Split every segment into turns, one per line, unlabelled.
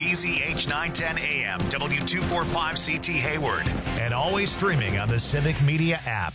KPZH 910 AM, W245CT Hayward, and always streaming on the Civic Media app.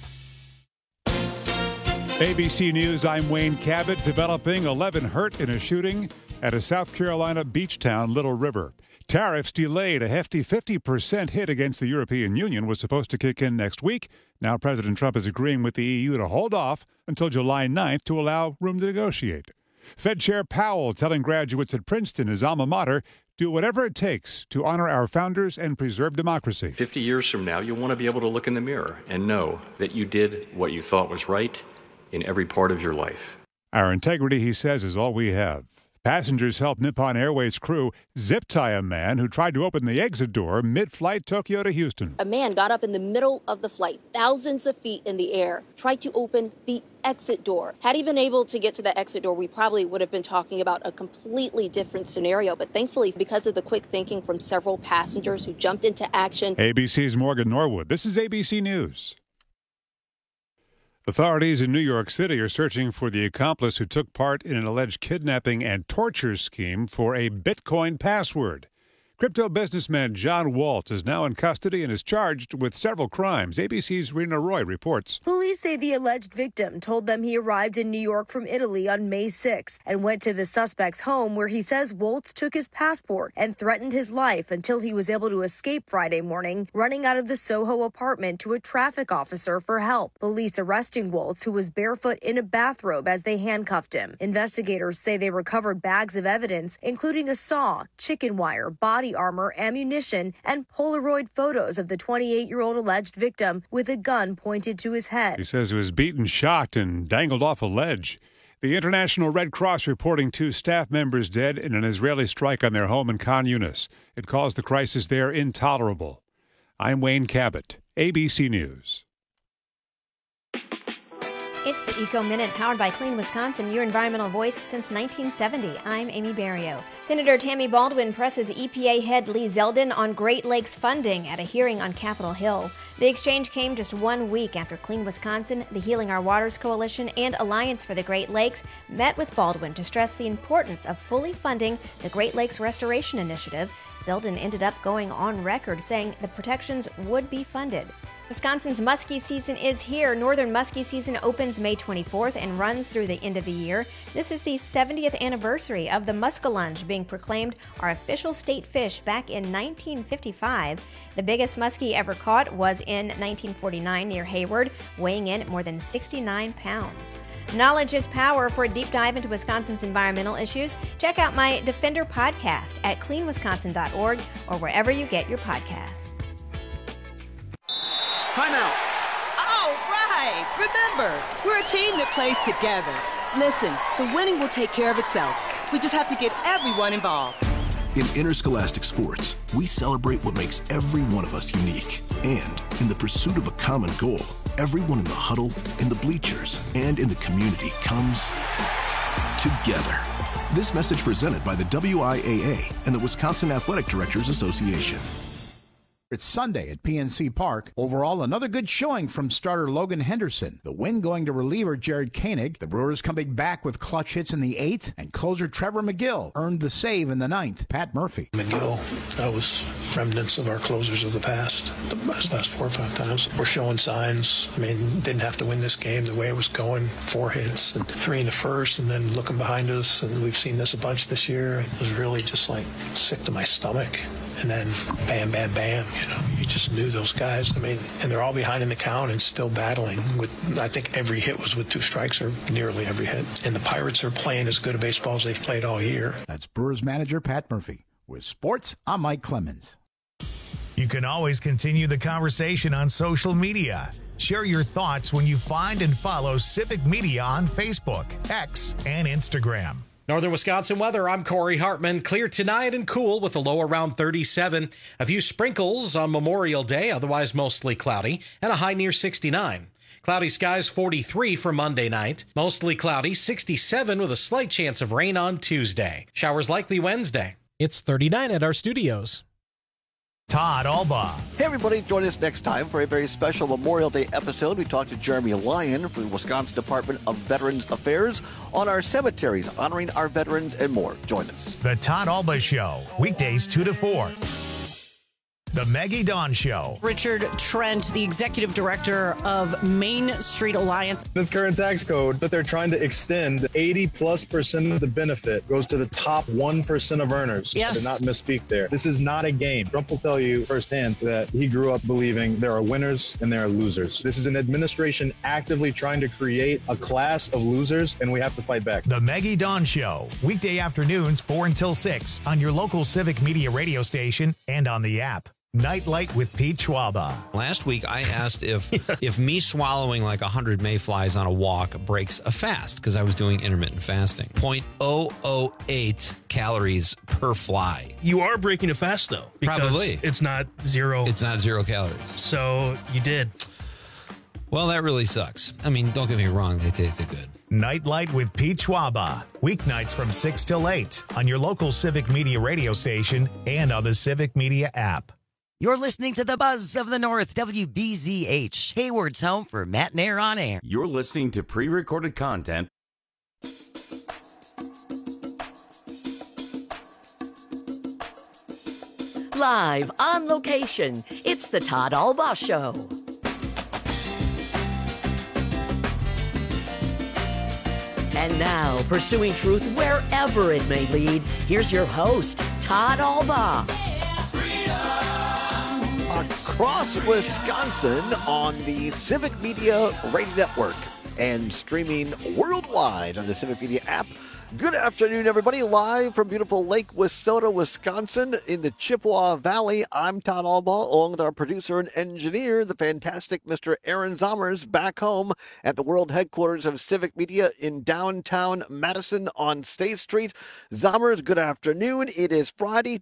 ABC News, I'm Wayne Cabot. Developing 11 hurt in a shooting at a South Carolina beach town, Little River. Tariffs delayed. A hefty 50% hit against the European Union was supposed to kick in next week. Now President Trump is agreeing with the EU to hold off until July 9th to allow room to negotiate. Fed Chair Powell telling graduates at Princeton, his alma mater, do whatever it takes to honor our founders and preserve democracy.
50 years from now, you'll want to be able to look in the mirror and know that you did what you thought was right in every part of your life.
Our integrity, he says, is all we have. Passengers helped Nippon Airways crew zip-tie a man who tried to open the exit door mid-flight Tokyo to Houston.
A man got up in the middle of the flight, thousands of feet in the air, tried to open the exit door. Had he been able to get to the exit door, we probably would have been talking about a completely different scenario. But thankfully, because of the quick thinking from several passengers who jumped into action.
ABC's Morgan Norwood. This is ABC News. Authorities in New York City are searching for the accomplice who took part in an alleged kidnapping and torture scheme for a Bitcoin password. Crypto businessman John Walt is now in custody and is charged with several crimes. ABC's Rena Roy reports.
Police say the alleged victim told them he arrived in New York from Italy on May 6th and went to the suspect's home where he says Waltz took his passport and threatened his life until he was able to escape Friday morning, running out of the Soho apartment to a traffic officer for help. Police arresting Waltz, who was barefoot in a bathrobe as they handcuffed him. Investigators say they recovered bags of evidence, including a saw, chicken wire, body armor, ammunition, and Polaroid photos of the 28-year-old alleged victim with a gun pointed to his head.
He says he was beaten, shot, and dangled off a ledge. The International Red Cross reporting 2 staff members dead in an Israeli strike on their home in Khan Yunis. It caused the crisis there intolerable. I'm Wayne Cabot, ABC News.
It's the Eco Minute, powered by Clean Wisconsin, your environmental voice since 1970. I'm Amy Barrio. Senator Tammy Baldwin presses EPA head Lee Zeldin on Great Lakes funding at a hearing on Capitol Hill. The exchange came just 1 week after Clean Wisconsin, the Healing Our Waters Coalition, and Alliance for the Great Lakes met with Baldwin to stress the importance of fully funding the Great Lakes Restoration Initiative. Zeldin ended up going on record saying the protections would be funded. Wisconsin's muskie season is here. Northern muskie season opens May 24th and runs through the end of the year. This is the 70th anniversary of the muskellunge being proclaimed our official state fish back in 1955. The biggest muskie ever caught was in 1949 near Hayward, weighing in at more than 69 pounds. Knowledge is power. For a deep dive into Wisconsin's environmental issues, check out my Defender podcast at cleanwisconsin.org or wherever you get your podcasts.
Timeout.
All right. Remember, we're a team that plays together. Listen, the winning will take care of itself. We just have to get everyone involved.
In interscholastic sports, we celebrate what makes every one of us unique. And in the pursuit of a common goal, everyone in the huddle, in the bleachers, and in the community comes together. This message presented by the WIAA and the Wisconsin Athletic Directors Association.
It's Sunday at PNC Park. Overall, another good showing from starter Logan Henderson. The win going to reliever Jared Koenig. The Brewers coming back with clutch hits in the 8th, and closer Trevor McGill earned the save in the 9th. Pat Murphy.
McGill, that was remnants of our closers of the past. The last 4 or 5 times. We're showing signs. I mean, didn't have to win this game the way it was going. 4 hits and 3 in the first, and then looking behind us, and we've seen this a bunch this year. It was really just like sick to my stomach. And then bam, bam, bam, you just knew those guys. I mean, and they're all behind in the count and still battling with, I think every hit was with 2 strikes or nearly every hit. And the Pirates are playing as good a baseball as they've played all year.
That's Brewers manager Pat Murphy. With sports, I'm Mike Clemens.
You can always continue the conversation on social media. Share your thoughts when you find and follow Civic Media on Facebook, X, and Instagram.
Northern Wisconsin weather, I'm Corey Hartman. Clear tonight and cool with a low around 37. A few sprinkles on Memorial Day, otherwise mostly cloudy, and a high near 69. Cloudy skies 43 for Monday night. Mostly cloudy, 67 with a slight chance of rain on Tuesday. Showers likely Wednesday.
It's 39 at our studios.
Todd Alba.
Hey, everybody, join us next time for a very special Memorial Day episode. We talked to Jeremy Lyon from the Wisconsin Department of Veterans Affairs on our cemeteries, honoring our veterans and more. Join us.
The Todd Alba Show, weekdays 2 to 4. The Maggie Dawn Show.
Richard Trent, the executive director of Main Street Alliance.
This current tax code that they're trying to extend, 80+% of the benefit goes to the top 1% of earners.
Yes.
I did not misspeak there. This is not a game. Trump will tell you firsthand that he grew up believing there are winners and there are losers. This is an administration actively trying to create a class of losers, and we have to fight back.
The Maggie Dawn Show, weekday afternoons 4 until 6 on your local Civic Media radio station and on the app. Nightlight with Pete Schwaba.
Last week, I asked if me swallowing like 100 mayflies on a walk breaks a fast, because I was doing intermittent fasting. 0.008 calories per fly.
You are breaking a fast, though. Because
Probably.
it's not zero.
It's not 0 calories.
So you did.
Well, that really sucks. I mean, don't get me wrong. They tasted good.
Nightlight with Pete Schwaba. Weeknights from 6 till 8 on your local Civic Media radio station and on the Civic Media app.
You're listening to the Buzz of the North, WBZH, Hayward's home for Matt and Air on Air.
You're listening to pre-recorded content.
Live on location, it's the Todd Alba Show. And now, pursuing truth wherever it may lead, here's your host, Todd Alba.
Across Wisconsin on the Civic Media Radio Network and streaming worldwide on the Civic Media app. Good afternoon, everybody. Live from beautiful Lake Wissota, Wisconsin in the Chippewa Valley. I'm Todd Alba, along with our producer and engineer, the fantastic Mr. Aaron Zommers, back home at the world headquarters of Civic Media in downtown Madison on State Street. Zommers, good afternoon. It is Friday,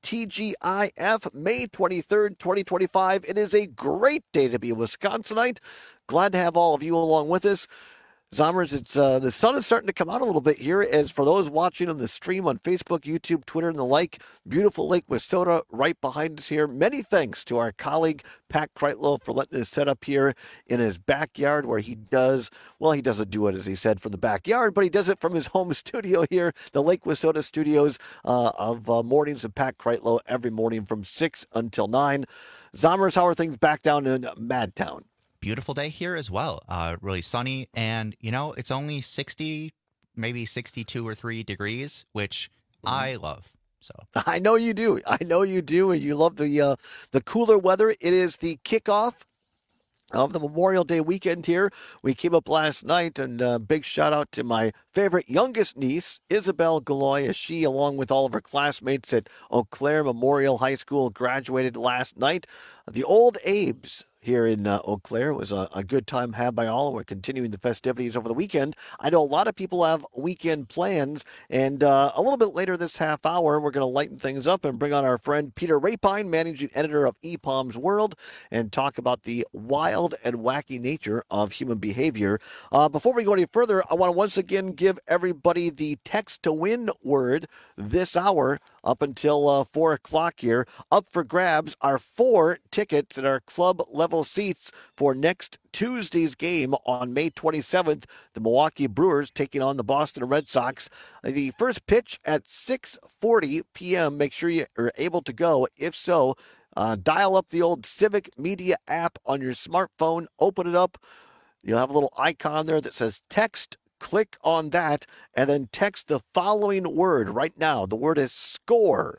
TGIF, May 23rd, 2025. It is a great day to be a Wisconsinite. Glad to have all of you along with us. Zommers, it's the sun is starting to come out a little bit here, as for those watching on the stream on Facebook, YouTube, Twitter, and the like. Beautiful Lake Wissota right behind us here. Many thanks to our colleague, Pat Kreitlow, for letting us set up here in his backyard, where he does, well, he doesn't do it, as he said, from the backyard, but he does it from his home studio here, the Lake Wissota studios of Mornings with Pat Kreitlow every morning from 6 until 9. Zommers, how are things back down in Madtown?
Beautiful day here as well. Really sunny, and it's only 60, maybe 62 or 3 degrees, which I love. So
I know you do. I know you do, and you love the cooler weather. It is the kickoff of the Memorial Day weekend here. We came up last night, and big shout out to my favorite youngest niece, Isabel Galoy, as she, along with all of her classmates at Eau Claire Memorial High School, graduated last night. The old Abe's here in Eau Claire was a good time had by all. We're continuing the festivities over the weekend. I know a lot of people have weekend plans, and a little bit later this half hour, we're going to lighten things up and bring on our friend Peter Rapine, managing editor of EPOM's World, and talk about the wild and wacky nature of human behavior. Before we go any further, I want to once again give everybody the text to win word this hour up until 4 o'clock here. Up for grabs are 4 tickets at our club level seats for next Tuesday's game on May 27th. The Milwaukee Brewers taking on the Boston Red Sox. The first pitch at 6:40 p.m. Make sure you are able to go. If so, dial up the old Civic Media app on your smartphone. Open it up. You'll have a little icon there that says text. Click on that and then text the following word right now. The word is SCORE.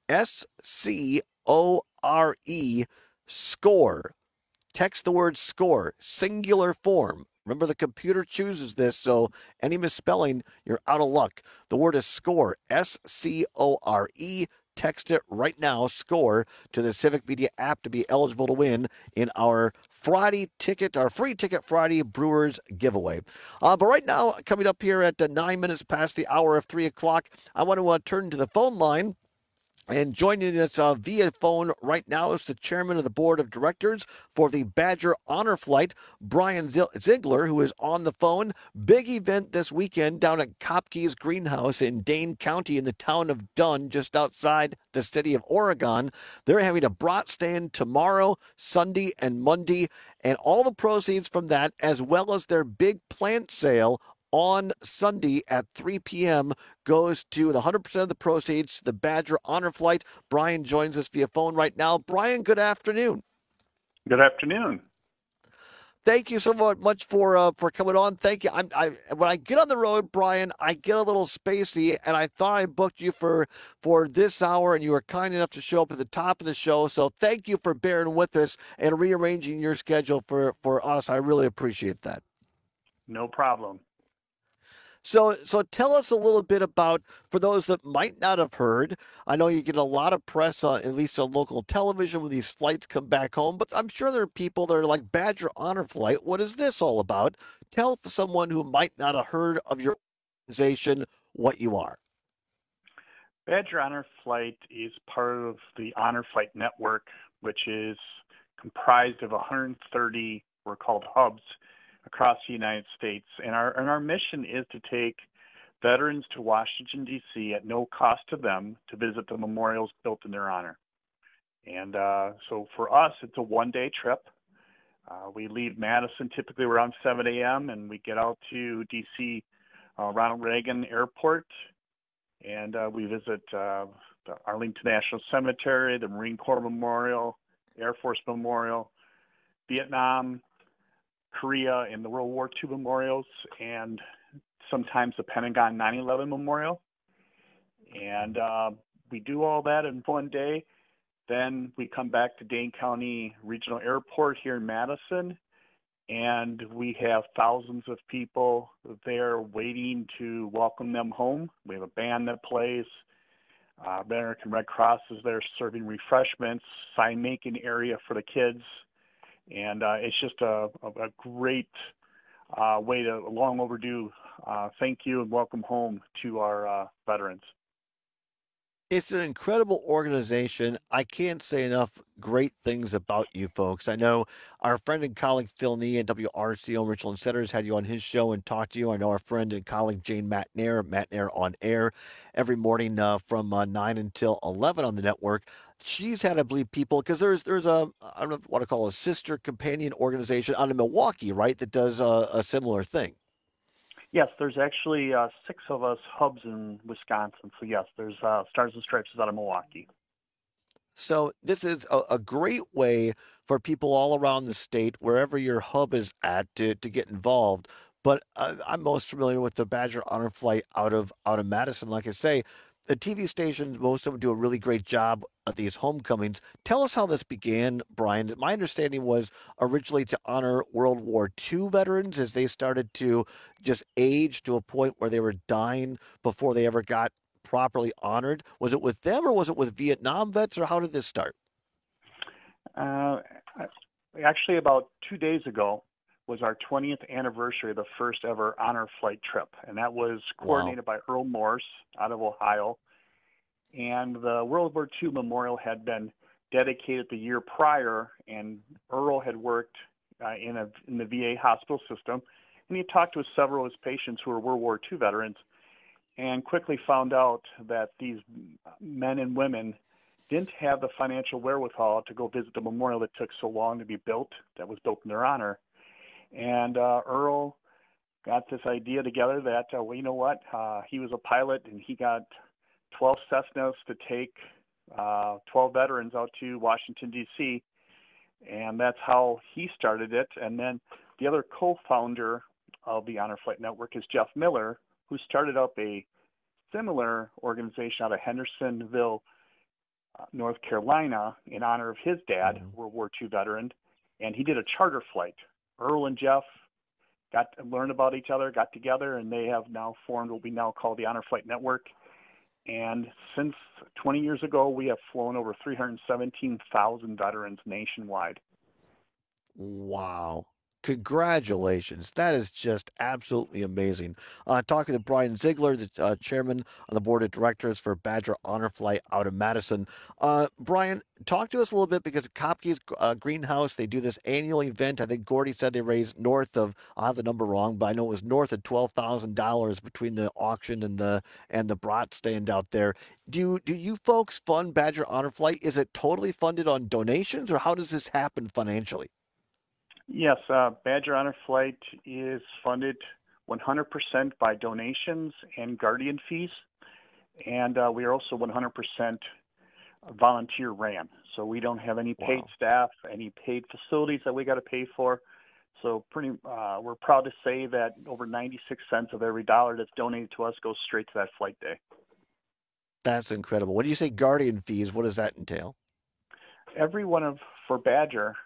SCORE. SCORE. Text the word SCORE. Singular form. Remember, the computer chooses this, so any misspelling, you're out of luck. The word is SCORE. SCORE. Text it right now, SCORE, to the Civic Media app to be eligible to win in our Friday ticket, our free ticket Friday Brewers giveaway. But right now, coming up here at 9 minutes past the hour of 3 o'clock, I want to turn to the phone line And joining us via phone right now is the chairman of the board of directors for the Badger Honor Flight, Brian Ziegler, who is on the phone. Big event this weekend down at Kopke's Greenhouse in Dane County in the town of Dunn, just outside the city of Oregon. They're having a brat stand tomorrow, Sunday, and Monday, and all the proceeds from that, as well as their big plant sale on Sunday at 3 p.m. goes to the 100% of the proceeds to the Badger Honor Flight. Brian joins us via phone right now. Brian, good afternoon.
Good afternoon.
Thank you so much for coming on. Thank you. When I get on the road, Brian, I get a little spacey, and I thought I booked you for this hour, and you were kind enough to show up at the top of the show. So thank you for bearing with us and rearranging your schedule for us. I really appreciate that.
No problem.
So tell us a little bit about, for those that might not have heard, I know you get a lot of press, at least on local television, when these flights come back home, but I'm sure there are people that are like, Badger Honor Flight, what is this all about? Tell someone who might not have heard of your organization what you are.
Badger Honor Flight is part of the Honor Flight Network, which is comprised of 130, we're called hubs, across the United States. And our mission is to take veterans to Washington, D.C. at no cost to them to visit the memorials built in their honor. And so for us, it's a one-day trip. We leave Madison typically around 7 a.m. and we get out to D.C. Ronald Reagan Airport, and we visit the Arlington National Cemetery, the Marine Corps Memorial, Air Force Memorial, Vietnam, Korea, and the World War II memorials, and sometimes the Pentagon 9/11 Memorial. And we do all that in one day. Then we come back to Dane County Regional Airport here in Madison, and we have thousands of people there waiting to welcome them home. We have a band that plays. American Red Cross is there serving refreshments, sign-making area for the kids. And it's just a great way to, long overdue, thank you and welcome home to our veterans.
It's an incredible organization. I can't say enough great things about you folks. I know our friend and colleague Phil Nee at WRCO Richland Center has had you on his show and talked to you. I know our friend and colleague Jane Matnair on air every morning from 9 until 11 on the network. She's had, I believe, people, because there's a, I don't know what to call a sister companion organization out of Milwaukee, right, that does a similar thing.
Yes, there's actually 6 of us hubs in Wisconsin. So yes, there's Stars and Stripes is out of Milwaukee.
So this is a great way for people all around the state, wherever your hub is at, to get involved. But I'm most familiar with the Badger Honor Flight out of Madison. Like I say, the TV stations, most of them do a really great job at these homecomings. Tell us how this began, Brian. My understanding was originally to honor World War II veterans as they started to just age to a point where they were dying before they ever got properly honored. Was it with them or was it with Vietnam vets, or how did this start?
Actually, about 2 days ago was our 20th anniversary of the first ever honor flight trip. And that was coordinated by Earl Morse out of Ohio. And the World War II memorial had been dedicated the year prior, and Earl had worked in the VA hospital system. And he talked with several of his patients who were World War II veterans, and quickly found out that these men and women didn't have the financial wherewithal to go visit the memorial that took so long to be built, that was built in their honor. And Earl got this idea together that, well, you know what, he was a pilot and he got 12 Cessnas to take 12 veterans out to Washington, D.C., and that's how he started it. And then the other co-founder of the Honor Flight Network is Jeff Miller, who started up a similar organization out of Hendersonville, North Carolina, in honor of his dad, World War II veteran, and he did a charter flight. Earl and Jeff got to learn about each other, got together, and they have now formed what we now call the Honor Flight Network. And since 20 years ago, we have flown over 317,000 veterans nationwide.
Wow. Congratulations. That is just absolutely amazing. Talking to Brian Ziegler, the chairman on the board of directors for Badger Honor Flight out of Madison. Brian, talk to us a little bit because Kopke's Greenhouse, they do this annual event. I think Gordy said they raised north of, I have the number wrong, but I know it was north of $12,000 between the auction and the brat stand out there. Do you folks fund Badger Honor Flight? Is it totally funded on donations, or how does this happen financially?
Yes, Badger Honor Flight is funded 100% by donations and guardian fees, and we are also 100% volunteer ran. So we don't have any paid staff, any paid facilities that we got to pay for. So we're proud to say that over 96 cents of every dollar that's donated to us goes straight to that flight day.
That's incredible. When you say guardian fees, what does that entail?
For Badger,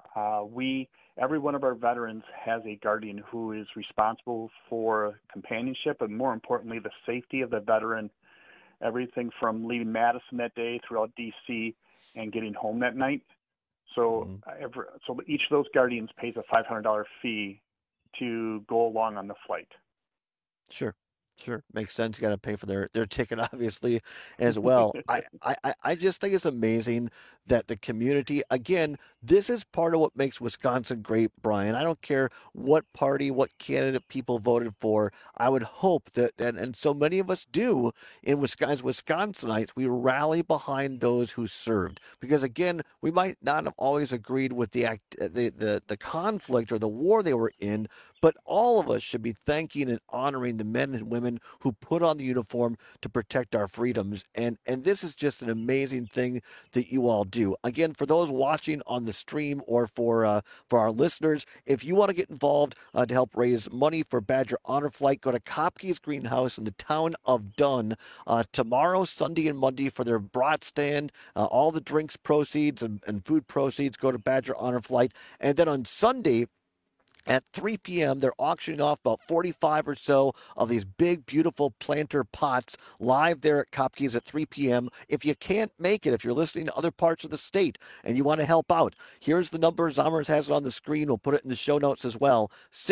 every one of our veterans has a guardian who is responsible for companionship and, more importantly, the safety of the veteran. Everything from leaving Madison that day throughout D.C. and getting home that night. So, so each of those guardians pays a $500 fee to go along on the flight.
Sure. Makes sense. You got to pay for their ticket, obviously, as well. I just think it's amazing that the community, again, this is part of what makes Wisconsin great, Brian. I don't care what party, what candidate people voted for. I would hope that, and so many of us do in Wisconsin, Wisconsinites, we rally behind those who served. Because, again, we might not have always agreed with the conflict or the war they were in, but all of us should be thanking and honoring the men and women who put on the uniform to protect our freedoms. And this is just an amazing thing that you all do. Again, for those watching on the stream or for our listeners, if you want to get involved to help raise money for Badger Honor Flight, go to Kopke's Greenhouse in the town of Dunn tomorrow, Sunday, and Monday for their brat stand. All the drinks proceeds and food proceeds go to Badger Honor Flight. And then on Sunday, at 3 p.m., they're auctioning off about 45 or so of these big, beautiful planter pots live there at Kopke's at 3 p.m. If you can't make it, if you're listening to other parts of the state and you want to help out, here's the number. Zommers has it on the screen. We'll put it in the show notes as well.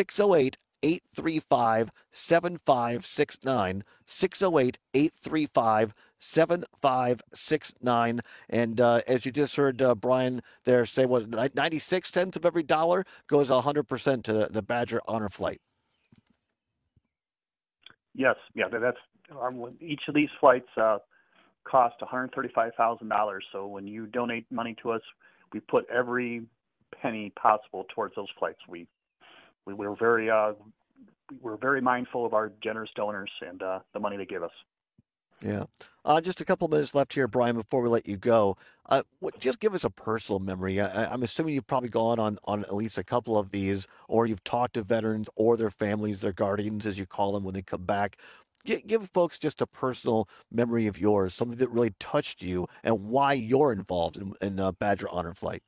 608-835-7569. 608-835-7569. And as you just heard Brian there say, 96 cents of every dollar goes 100% to the Badger Honor Flight.
Yes, that's each of these flights cost $135,000. So when you donate money to us, we put every penny possible towards those flights. We're very mindful of our generous donors and the money they give us.
Yeah. Just a couple minutes left here, Brian, before we let you go. Just give us a personal memory. I'm assuming you've probably gone on at least a couple of these, or you've talked to veterans or their families, their guardians, as you call them, when they come back. Give folks just a personal memory of yours, something that really touched you and why you're involved in Badger Honor Flight.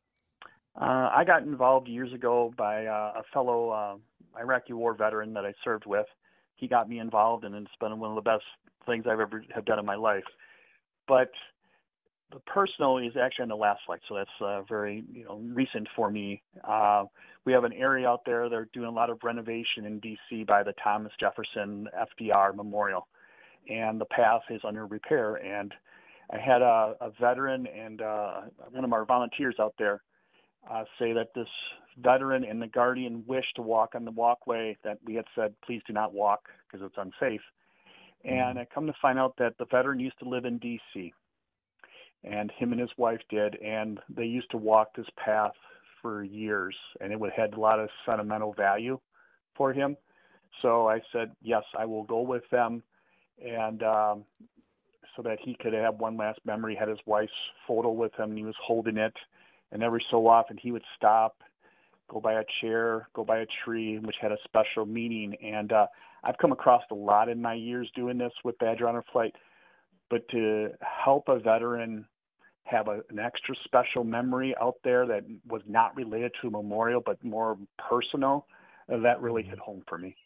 I got involved years ago by a fellow Iraqi war veteran that I served with. He got me involved, and it's been one of the best things I've ever have done in my life. But the personal is actually on the last flight, so that's very recent for me. We have an area out there. They're doing a lot of renovation in D.C. by the Thomas Jefferson FDR Memorial, and the path is under repair. And I had a veteran and one of our volunteers out there say that this veteran and the guardian wished to walk on the walkway that we had said, please do not walk because it's unsafe. And I come to find out that the veteran used to live in D.C., and him and his wife did, and they used to walk this path for years, and it had a lot of sentimental value for him. So I said, yes, I will go with them, and so that he could have one last memory. Had his wife's photo with him, and he was holding it, and every so often he would stop, go by a chair, go by a tree, which had a special meaning. And I've come across a lot in my years doing this with Badger Honor Flight, but to help a veteran have an extra special memory out there that was not related to a memorial but more personal, that really hit home for me.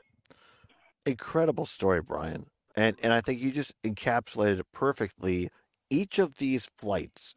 Incredible story, Brian. And I think you just encapsulated it perfectly. Each of these flights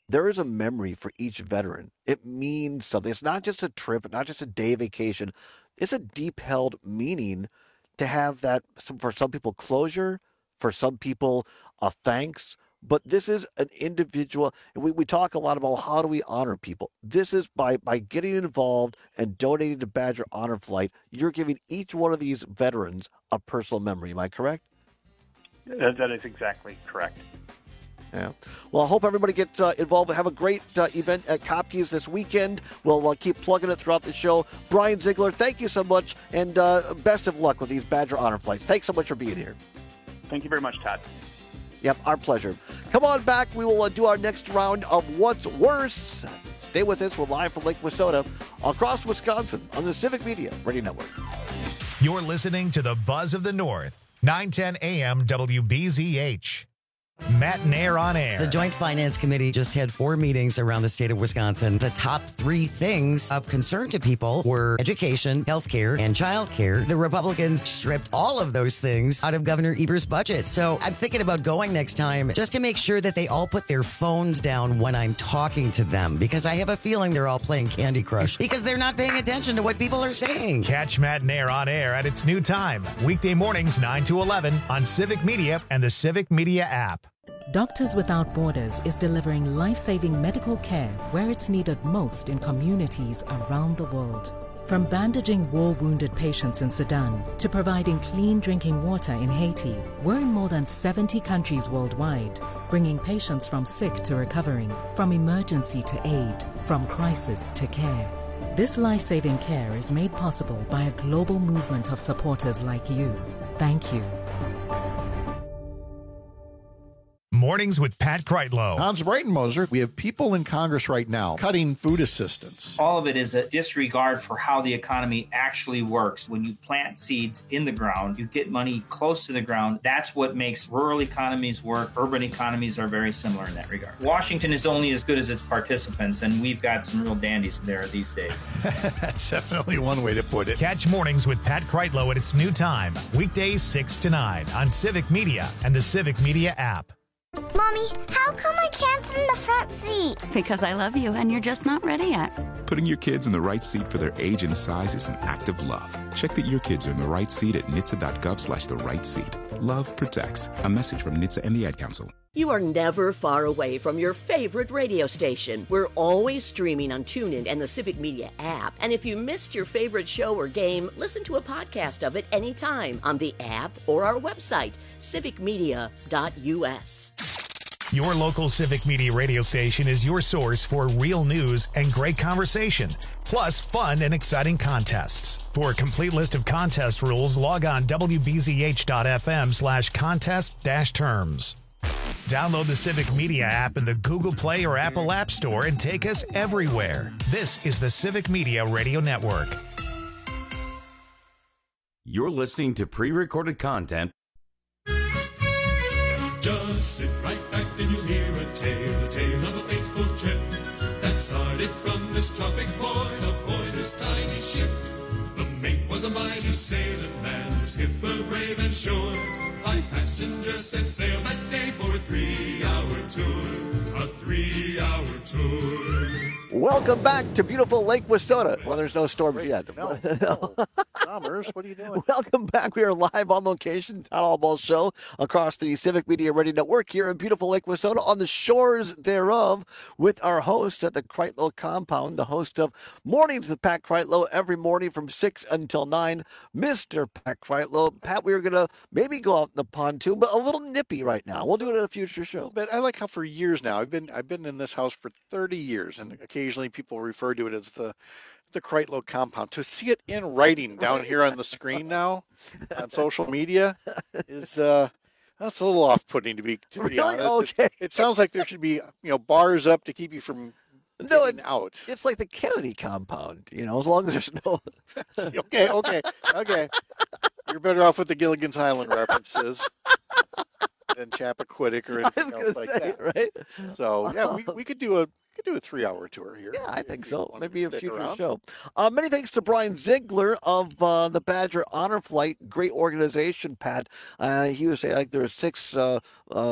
there is a memory for each veteran. It means something. It's not just a trip, not just a day vacation. It's a deep-held meaning to have that, for some people, closure, for some people, a thanks. But this is an individual, and we talk a lot about how do we honor people. This is by getting involved and donating to Badger Honor Flight, you're giving each one of these veterans a personal memory. Am I correct?
That is exactly correct.
Yeah. Well, I hope everybody gets involved. Have a great event at Kopke's this weekend. We'll keep plugging it throughout the show. Brian Ziegler, thank you so much, and best of luck with these Badger Honor Flights. Thanks so much for being here.
Thank you very much, Todd.
Yep, our pleasure. Come on back. We will do our next round of What's Worse. Stay with us. We're live from Lake Wissota across Wisconsin on the Civic Media Radio Network.
You're listening to the Buzz of the North, 910 AM WBZH. Matt and Air on Air.
The Joint Finance Committee just had 4 meetings around the state of Wisconsin. The top 3 things of concern to people were education, healthcare, and childcare. The Republicans stripped all of those things out of Governor Eber's budget. So I'm thinking about going next time just to make sure that they all put their phones down when I'm talking to them, because I have a feeling they're all playing Candy Crush because they're not paying attention to what people are saying.
Catch Matt and Air on Air at its new time, weekday mornings 9 to 11 on Civic Media and the Civic Media app.
Doctors Without Borders is delivering life-saving medical care where it's needed most in communities around the world. From bandaging war-wounded patients in Sudan to providing clean drinking water in Haiti, we're in more than 70 countries worldwide, bringing patients from sick to recovering, from emergency to aid, from crisis to care. This life-saving care is made possible by a global movement of supporters like you. Thank you.
Mornings with Pat Kreitlow.
Hans Breitenmoser, we have people in Congress right now cutting food assistance.
All of it is a disregard for how the economy actually works. When you plant seeds in the ground, you get money close to the ground. That's what makes rural economies work. Urban economies are very similar in that regard. Washington is only as good as its participants, and we've got some real dandies there these days.
That's definitely one way to put it.
Catch Mornings with Pat Kreitlow at its new time, weekdays 6 to 9 on Civic Media and the Civic Media app.
Mommy, how come I can't sit in the front seat?
Because I love you and you're just not ready yet.
Putting your kids in the right seat for their age and size is an act of love. Check that your kids are in the right seat at nhtsa.gov/the-right-seat. Love protects. A message from NHTSA and the Ad Council.
You are never far away from your favorite radio station. We're always streaming on TuneIn and the Civic Media app. And if you missed your favorite show or game, listen to a podcast of it anytime on the app or our website, civicmedia.us.
Your local Civic Media radio station is your source for real news and great conversation, plus fun and exciting contests. For a complete list of contest rules, log on wbzh.fm/contest-terms. Download the Civic Media app in the Google Play or Apple App Store and take us everywhere. This is the Civic Media Radio Network.
You're listening to pre-recorded content.
Just sit right back and you'll hear a tale of a fateful trip that started from this tropic point aboard this tiny ship. The mate was a mighty sailor man, the skipper brave and sure. 5 passengers set sail that day for a 3-hour tour. A 3-hour tour.
Welcome back to beautiful Lake Wissota. Well, there's no storms yet.
No. Summers, what are you doing?
Welcome back. We are live on location, Todd Allball Show, across the Civic Media Radio Network here in beautiful Lake Wissota, on the shores thereof, with our host at the Kreitlow compound, the host of Mornings with Pat Kreitlow, every morning from 6 until 9, Mr. Pat Kreitlow. Pat, we were going to maybe go out in the pontoon, but a little nippy right now. We'll do it at a future show.
But I like how for years now, I've been in this house for 30 years, and occasionally people refer to it as the Kreitlow compound. To see it in writing down here on the screen now on social media is that's a little off-putting to be
Really?
honest.
Okay.
It sounds like there should be bars up to keep you from getting out.
It's like the Kennedy compound, as long as there's no.
Okay. You're better off with the Gilligan's Island references than Chappaquiddick or anything else like that,
right?
So yeah, we could do a 3-hour tour here.
Yeah, I think so. Maybe a future show. Many thanks to Brian Ziegler of the Badger Honor Flight. Great organization, Pat. He was saying there were 6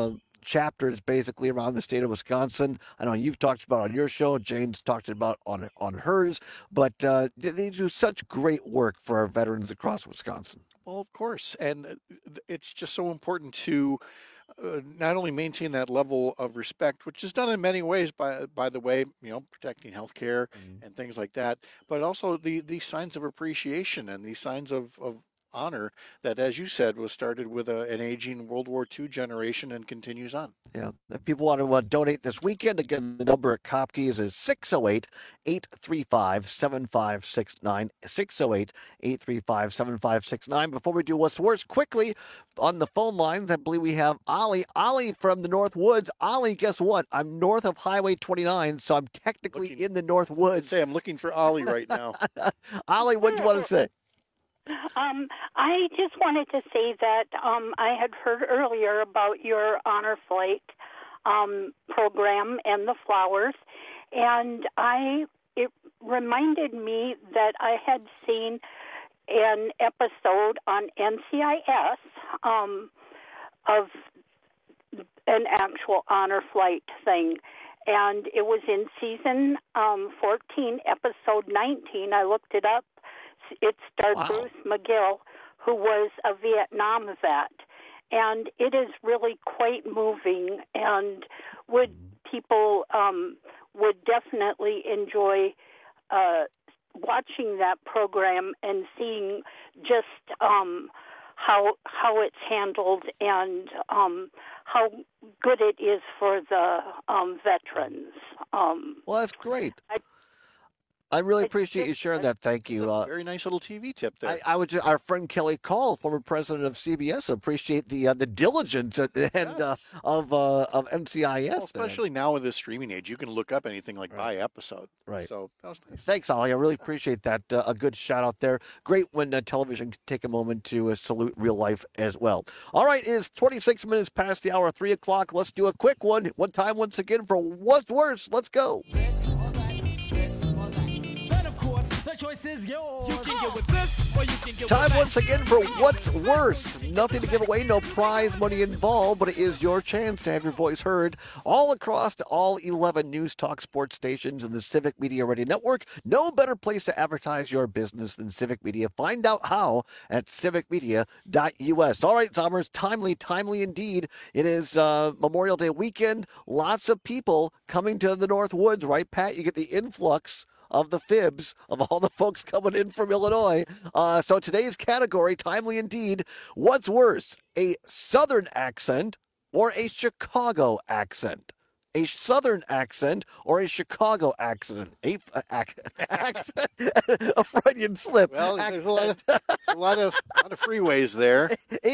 chapters basically around the state of Wisconsin. I know you've talked about on your show, Jane's talked about on hers, but they do such great work for our veterans across Wisconsin.
Well, of course, and it's just so important to not only maintain that level of respect, which is done in many ways, by the way, protecting healthcare and things like that, but also these signs of appreciation and these signs of honor that, as you said, was started with an aging World War II generation and continues on.
Yeah. If people want to donate this weekend, again, the number at Kopke's is 608-835-7569, 608-835-7569. Before we do What's Worse, quickly on the phone lines, I believe we have Ollie. Ollie from the North Woods. Ollie, guess what? I'm north of Highway 29, so I'm technically in the North Woods.
I'm looking for Ollie right now.
Ollie, what do you want to say?
I just wanted to say that I had heard earlier about your Honor Flight program and the flowers, and it reminded me that I had seen an episode on NCIS of an actual Honor Flight thing, and it was in season 14, episode 19. I looked it up. It starred Bruce McGill, who was a Vietnam vet, and it is really quite moving, and people would definitely enjoy watching that program and seeing just how it's handled and how good it is for the veterans.
Well, that's great. I really appreciate you sharing that. Thank you.
Very nice little TV tip there.
I would our friend Kelly Call, former president of CBS, appreciate the diligence of NCIS.
Well, especially now with this streaming age, you can look up anything like by episode.
Right.
So that was nice.
Thanks, Ollie. I really appreciate that. A good shout out there. Great when television can take a moment to salute real life as well. All right, it is 26 minutes past the hour, 3 o'clock. Let's do a quick one. One time once again for What's Worse. Let's go.
The choice is yours. You can get with this, or you can get
Time
with
once again for What's Worse. Nothing to give away, no prize money involved, but it is your chance to have your voice heard all across all 11 News Talk sports stations in the Civic Media Radio Network. No better place to advertise your business than Civic Media. Find out how at civicmedia.us. All right, Zommers, timely indeed. It is Memorial Day weekend. Lots of people coming to the North Woods, right, Pat? You get the influx of the fibs of all the folks coming in from Illinois. So today's category, timely indeed. What's worse, a Southern accent or a Chicago accent? A Southern accent or a Chicago accent? Accent. A Freudian slip.
Well, there's a lot of freeways there.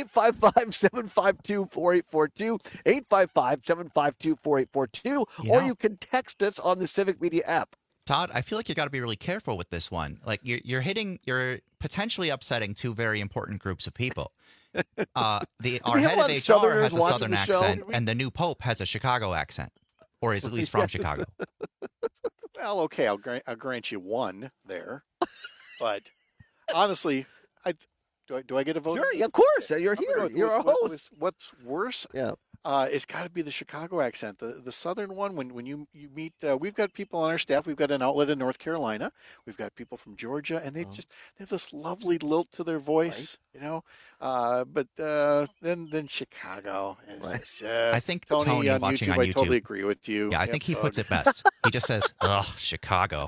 855-752-4842. 855-752-4842. Or you can text us on the Civic Media app.
Todd, I feel like you got to be really careful with this one. Like you're potentially upsetting two very important groups of people. Our head of HR has a Southern accent, and the new Pope has a Chicago accent, or is at least from Chicago.
Well, okay, I'll grant you one there, but honestly, do I get a vote?
Sure, yeah, of course. You're here. You're a host.
What's worse?
Yeah.
It's got to be the Chicago accent, the Southern one. When you meet, we've got people on our staff. We've got an outlet in North Carolina. We've got people from Georgia, and they have this lovely lilt to their voice, But then Chicago.
I think Tony
on
watching
YouTube,
on YouTube.
I totally agree with you.
Yeah, I think he puts it best. He just says, "Ugh, Chicago."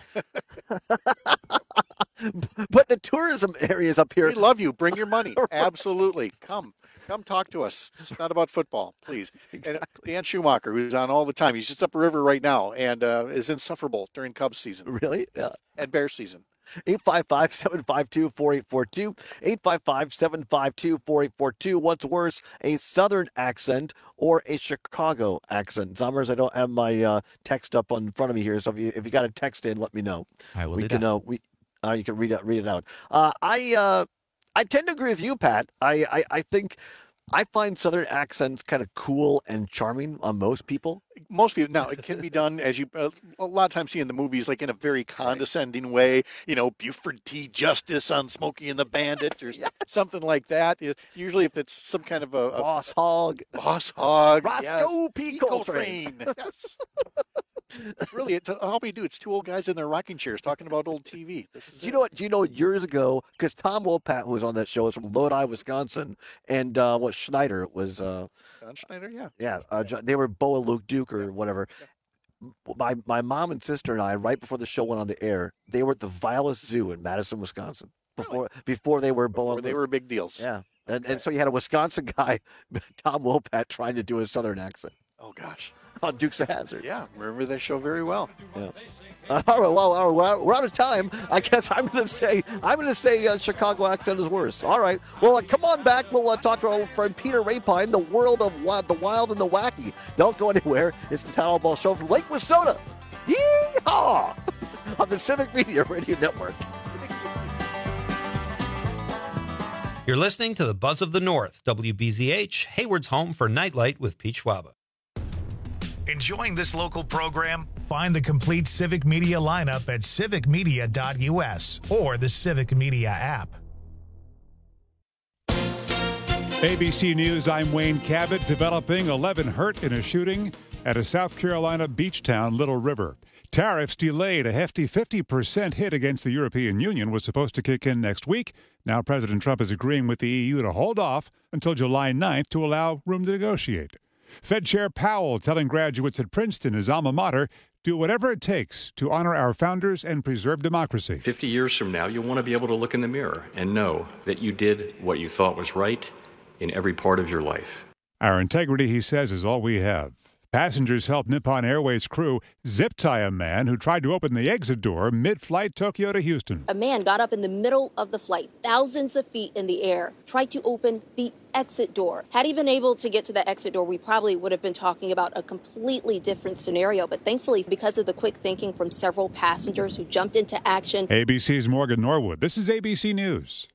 But the tourism areas up here.
We love you. Bring your money. Absolutely. Come talk to us. It's not about football, please. Exactly. And Dan Schumacher, who's on all the time, he's just up river right now and is insufferable during Cubs season.
Really?
Yeah. And Bear season.
855-752-4842. 855-752-4842. What's worse, a Southern accent or a Chicago accent? Zommers, I don't have my text up in front of me here, so if you got a text in, let me know.
I will
do that. You can read it out. I tend to agree with you, Pat. I think I find Southern accents kind of cool and charming on most people.
Most people. Now, it can be done, as you a lot of times see in the movies, like in a very condescending way. Buford T. Justice on Smokey and the Bandit or something like that. Usually if it's some kind of a
Boss Hog.
Roscoe
P.
Coltrane. Yes. Really, it's all we do. It's two old guys in their rocking chairs talking about old TV.
Do you know years ago, because Tom Wopat, who was on that show, is from Lodi, Wisconsin, and Schneider was
John Schneider,
they were Bo and Luke Duke or whatever. My mom and sister and I, right before the show went on the air, they were at the Vilas Zoo in Madison, Wisconsin. Before they were Bo and Luke.
They were big deals.
Yeah, and so you had a Wisconsin guy, Tom Wopat, trying to do a Southern accent.
Oh gosh.
On Dukes of Hazzard.
Yeah, remember that show very well.
Yeah. All right, well, we're out of time. I guess I'm going to say Chicago accent is worse. All right. Well, come on back. We'll talk to our old friend Peter Rapine, the world of the wild and the wacky. Don't go anywhere. It's the Town Hall Ball Show from Lake Wissota. Yeehaw! On the Civic Media Radio Network.
You're listening to the Buzz of the North, WBZH, Hayward's home for Nightlight with Pete Schwaba.
Enjoying this local program? Find the complete Civic Media lineup at civicmedia.us or the Civic Media app.
ABC News, I'm Wayne Cabot. Developing 11 hurt in a shooting at a South Carolina beach town, Little River. Tariffs delayed. A hefty 50% hit against the European Union was supposed to kick in next week. Now President Trump is agreeing with the EU to hold off until July 9th to allow room to negotiate. Fed Chair Powell telling graduates at Princeton, his alma mater, do whatever it takes to honor our founders and preserve democracy.
50 years from now, you'll want to be able to look in the mirror and know that you did what you thought was right in every part of your life.
Our integrity, he says, is all we have. Passengers helped Nippon Airways crew zip-tie a man who tried to open the exit door mid-flight Tokyo to Houston.
A man got up in the middle of the flight, thousands of feet in the air, tried to open the exit door. Had he been able to get to the exit door, we probably would have been talking about a completely different scenario. But thankfully, because of the quick thinking from several passengers who jumped into action.
ABC's Morgan Norwood. This is ABC News.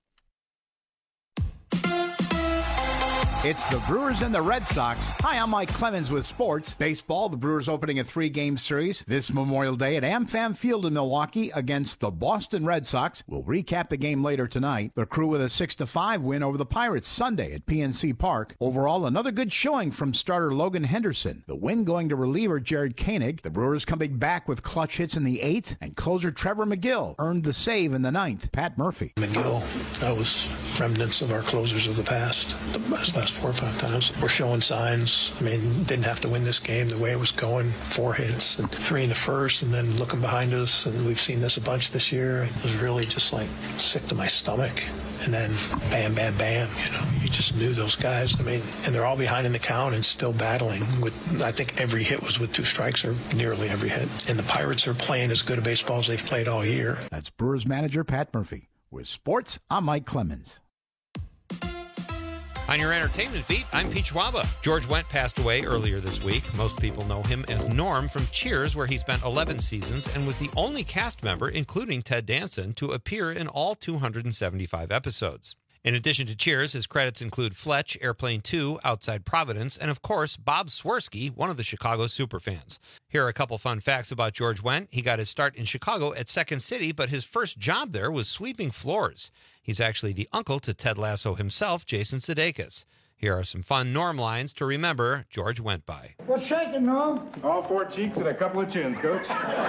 It's the Brewers and the Red Sox. Hi, I'm Mike Clemens with sports. Baseball, the Brewers opening a 3-game series this Memorial Day at AmFam Field in Milwaukee against the Boston Red Sox. We'll recap the game later tonight. The Crew with a 6-5 win over the Pirates Sunday at PNC Park. Overall, another good showing from starter Logan Henderson. The win going to reliever Jared Koenig. The Brewers coming back with clutch hits in the 8th, and closer Trevor McGill earned the save in the 9th. Pat Murphy.
McGill, that was remnants of our closers of the past. Last 4 or 5 times. We're showing signs. I mean, didn't have to win this game the way it was going. 4 hits and 3 in the first, and then looking behind us, and we've seen this a bunch this year. It was really just like sick to my stomach. And then bam, bam, bam. You just knew those guys. I mean, and they're all behind in the count and still battling. With, I think every hit was with 2 strikes or nearly every hit. And the Pirates are playing as good a baseball as they've played all year.
That's Brewers manager Pat Murphy. With sports, I'm Mike Clemens.
On your entertainment beat, I'm Pete Schwaba. George Wendt passed away earlier this week. Most people know him as Norm from Cheers, where he spent 11 seasons and was the only cast member, including Ted Danson, to appear in all 275 episodes. In addition to Cheers, his credits include Fletch, Airplane 2, Outside Providence, and of course, Bob Swirsky, one of the Chicago superfans. Here are a couple fun facts about George Wendt. He got his start in Chicago at Second City, but his first job there was sweeping floors. He's actually the uncle to Ted Lasso himself, Jason Sudeikis. Here are some fun Norm lines to remember George Wendt by.
What's shaking, Norm?
All 4 cheeks and a couple of chins, Coach.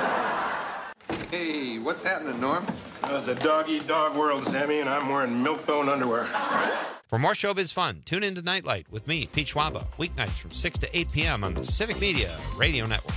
Hey, what's happening, Norm?
It's a dog-eat-dog world, Sammy, and I'm wearing milk-bone underwear.
For more showbiz fun, tune in to Nightlight with me, Pete Schwaba, weeknights from 6 to 8 p.m. on the Civic Media Radio Network.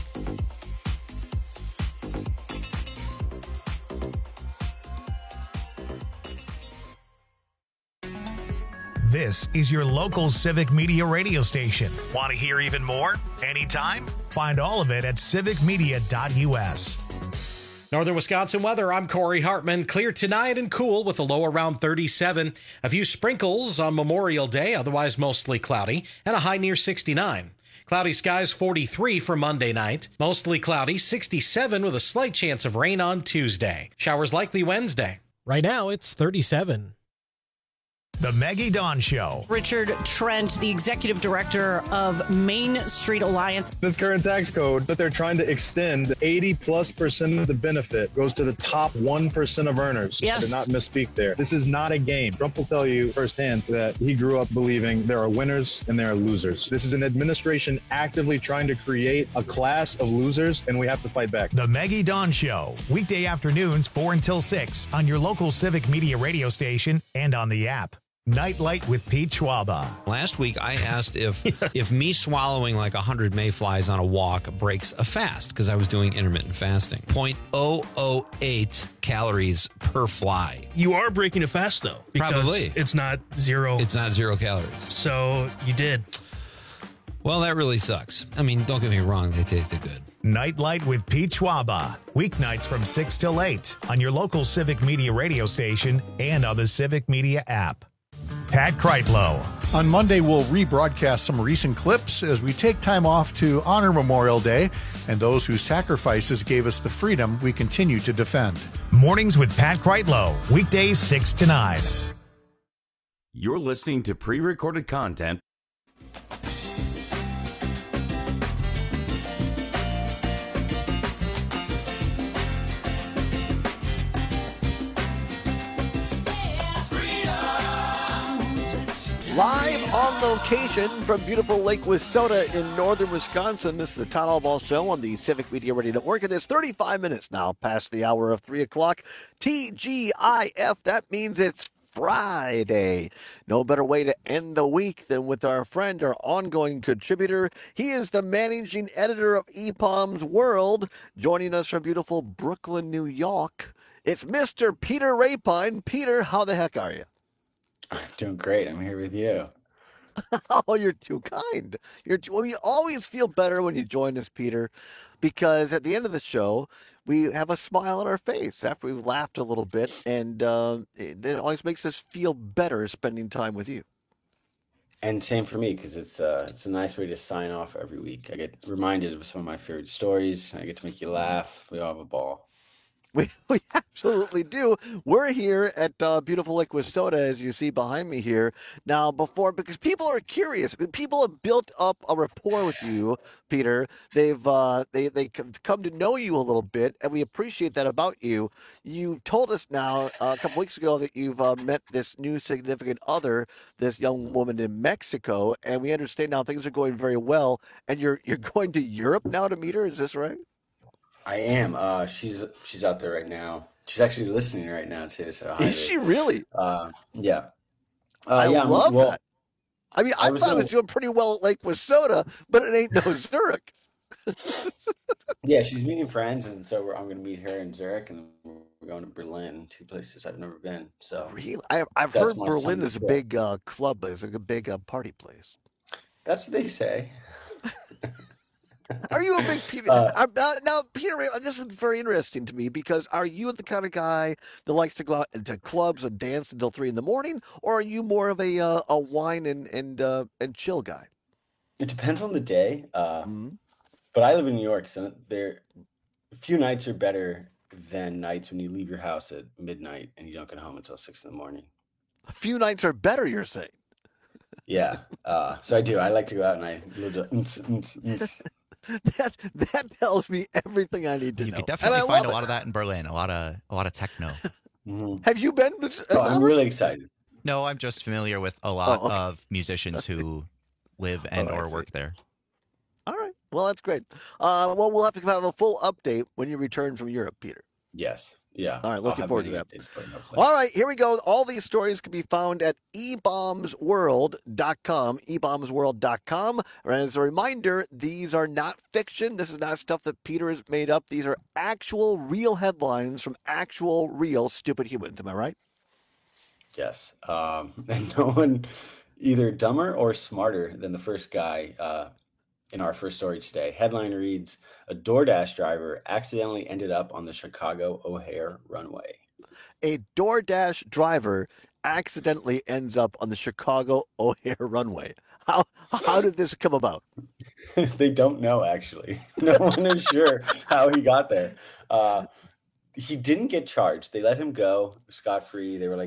This is your local Civic Media radio station. Want to hear even more? Anytime? Find all of it at civicmedia.us.
Northern Wisconsin weather, I'm Corey Hartman. Clear tonight and cool with a low around 37. A few sprinkles on Memorial Day, otherwise mostly cloudy, and a high near 69. Cloudy skies 43 for Monday night. Mostly cloudy, 67 with a slight chance of rain on Tuesday. Showers likely Wednesday.
Right now, it's 37.
The Maggie Dawn Show.
Richard Trent, the executive director of Main Street Alliance.
This current tax code that they're trying to extend, 80+% of the benefit goes to the top 1% of earners.
Yes.
I did not misspeak there. This is not a game. Trump will tell you firsthand that he grew up believing there are winners and there are losers. This is an administration actively trying to create a class of losers, and we have to fight back.
The Maggie Dawn Show. Weekday afternoons 4 until 6 on your local Civic Media radio station and on the app. Nightlight with Pete Schwaba.
Last week, I asked if me swallowing like 100 mayflies on a walk breaks a fast, because I was doing intermittent fasting. 0.008 calories per fly.
You are breaking a fast, though. Because
Probably.
It's not zero.
It's not 0 calories.
So you did.
Well, that really sucks. I mean, don't get me wrong. They tasted good.
Nightlight with Pete Schwaba. Weeknights from 6 till 8 on your local Civic Media radio station and on the Civic Media app. Pat Kreitlow.
On Monday, we'll rebroadcast some recent clips as we take time off to honor Memorial Day and those whose sacrifices gave us the freedom we continue to defend.
Mornings with Pat Kreitlow. Weekdays 6 to 9.
You're listening to pre-recorded content.
Live on location from beautiful Lake Wissota in northern Wisconsin. This is the Town Hall Ball Show on the Civic Media Radio Network. It is 35 minutes now past the hour of 3 o'clock. TGIF, that means it's Friday. No better way to end the week than with our friend, our ongoing contributor. He is the managing editor of EPOM's World, joining us from beautiful Brooklyn, New York. It's Mr. Peter Rapine. Peter, how the heck are you?
I'm doing great. I'm here with you.
Oh, you're too kind. Well, you always feel better when you join us, Peter, because at the end of the show, we have a smile on our face after we've laughed a little bit, and it always makes us feel better spending time with you.
And same for me, because it's a nice way to sign off every week. I get reminded of some of my favorite stories. I get to make you laugh. We all have a ball.
We absolutely do. We're here at beautiful Lake Wissota, as you see behind me here. Now, because people are curious. People have built up a rapport with you, Peter. They've come to know you a little bit, and we appreciate that about you. You've told us now a couple weeks ago that you've met this new significant other, this young woman in Mexico, and we understand now things are going very well. And you're going to Europe now to meet her. Is this right?
I am. She's out there right now. She's actually listening right now too. So hi.
Is she really?
Yeah.
I love that. I mean, I thought I was doing pretty well at Lake Wissota, but it ain't no Zurich.
Yeah, she's meeting friends, and so I'm going to meet her in Zurich, and we're going to Berlin, 2 places I've never been. So
really, I've heard Berlin is a big club, is a big party place.
That's what they say.
Are you a big Peter? Now, Peter, this is very interesting to me because are you the kind of guy that likes to go out into clubs and dance until 3 a.m, or are you more of a wine and chill guy?
It depends on the day. But I live in New York, so a few nights are better than nights when you leave your house at midnight and you don't get home until 6 a.m.
A few nights are better, you're saying?
Yeah. So I do. I like to go out and I live
That tells me everything I need to know.
You could definitely find a lot of that in Berlin. A lot of techno.
Have you been?
I'm really excited.
No, I'm just familiar with a lot of musicians who live and or work there.
All right. Well, that's great. Well, we'll have to have a full update when you return from Europe, Peter.
Yes. Yeah.
All right. Looking forward to that. All right. Here we go. All these stories can be found at ebombsworld.com, ebombsworld.com. And as a reminder, these are not fiction. This is not stuff that Peter has made up. These are actual real headlines from actual real stupid humans. Am I right?
Yes. And no one either dumber or smarter than the first guy in our first story today. Headline reads, a DoorDash driver accidentally ended up on the Chicago O'Hare runway.
A DoorDash driver accidentally ends up on the Chicago O'Hare runway. How did this come about?
They don't know, actually. No one is sure how he got there. He didn't get charged. They let him go scot-free. They were like,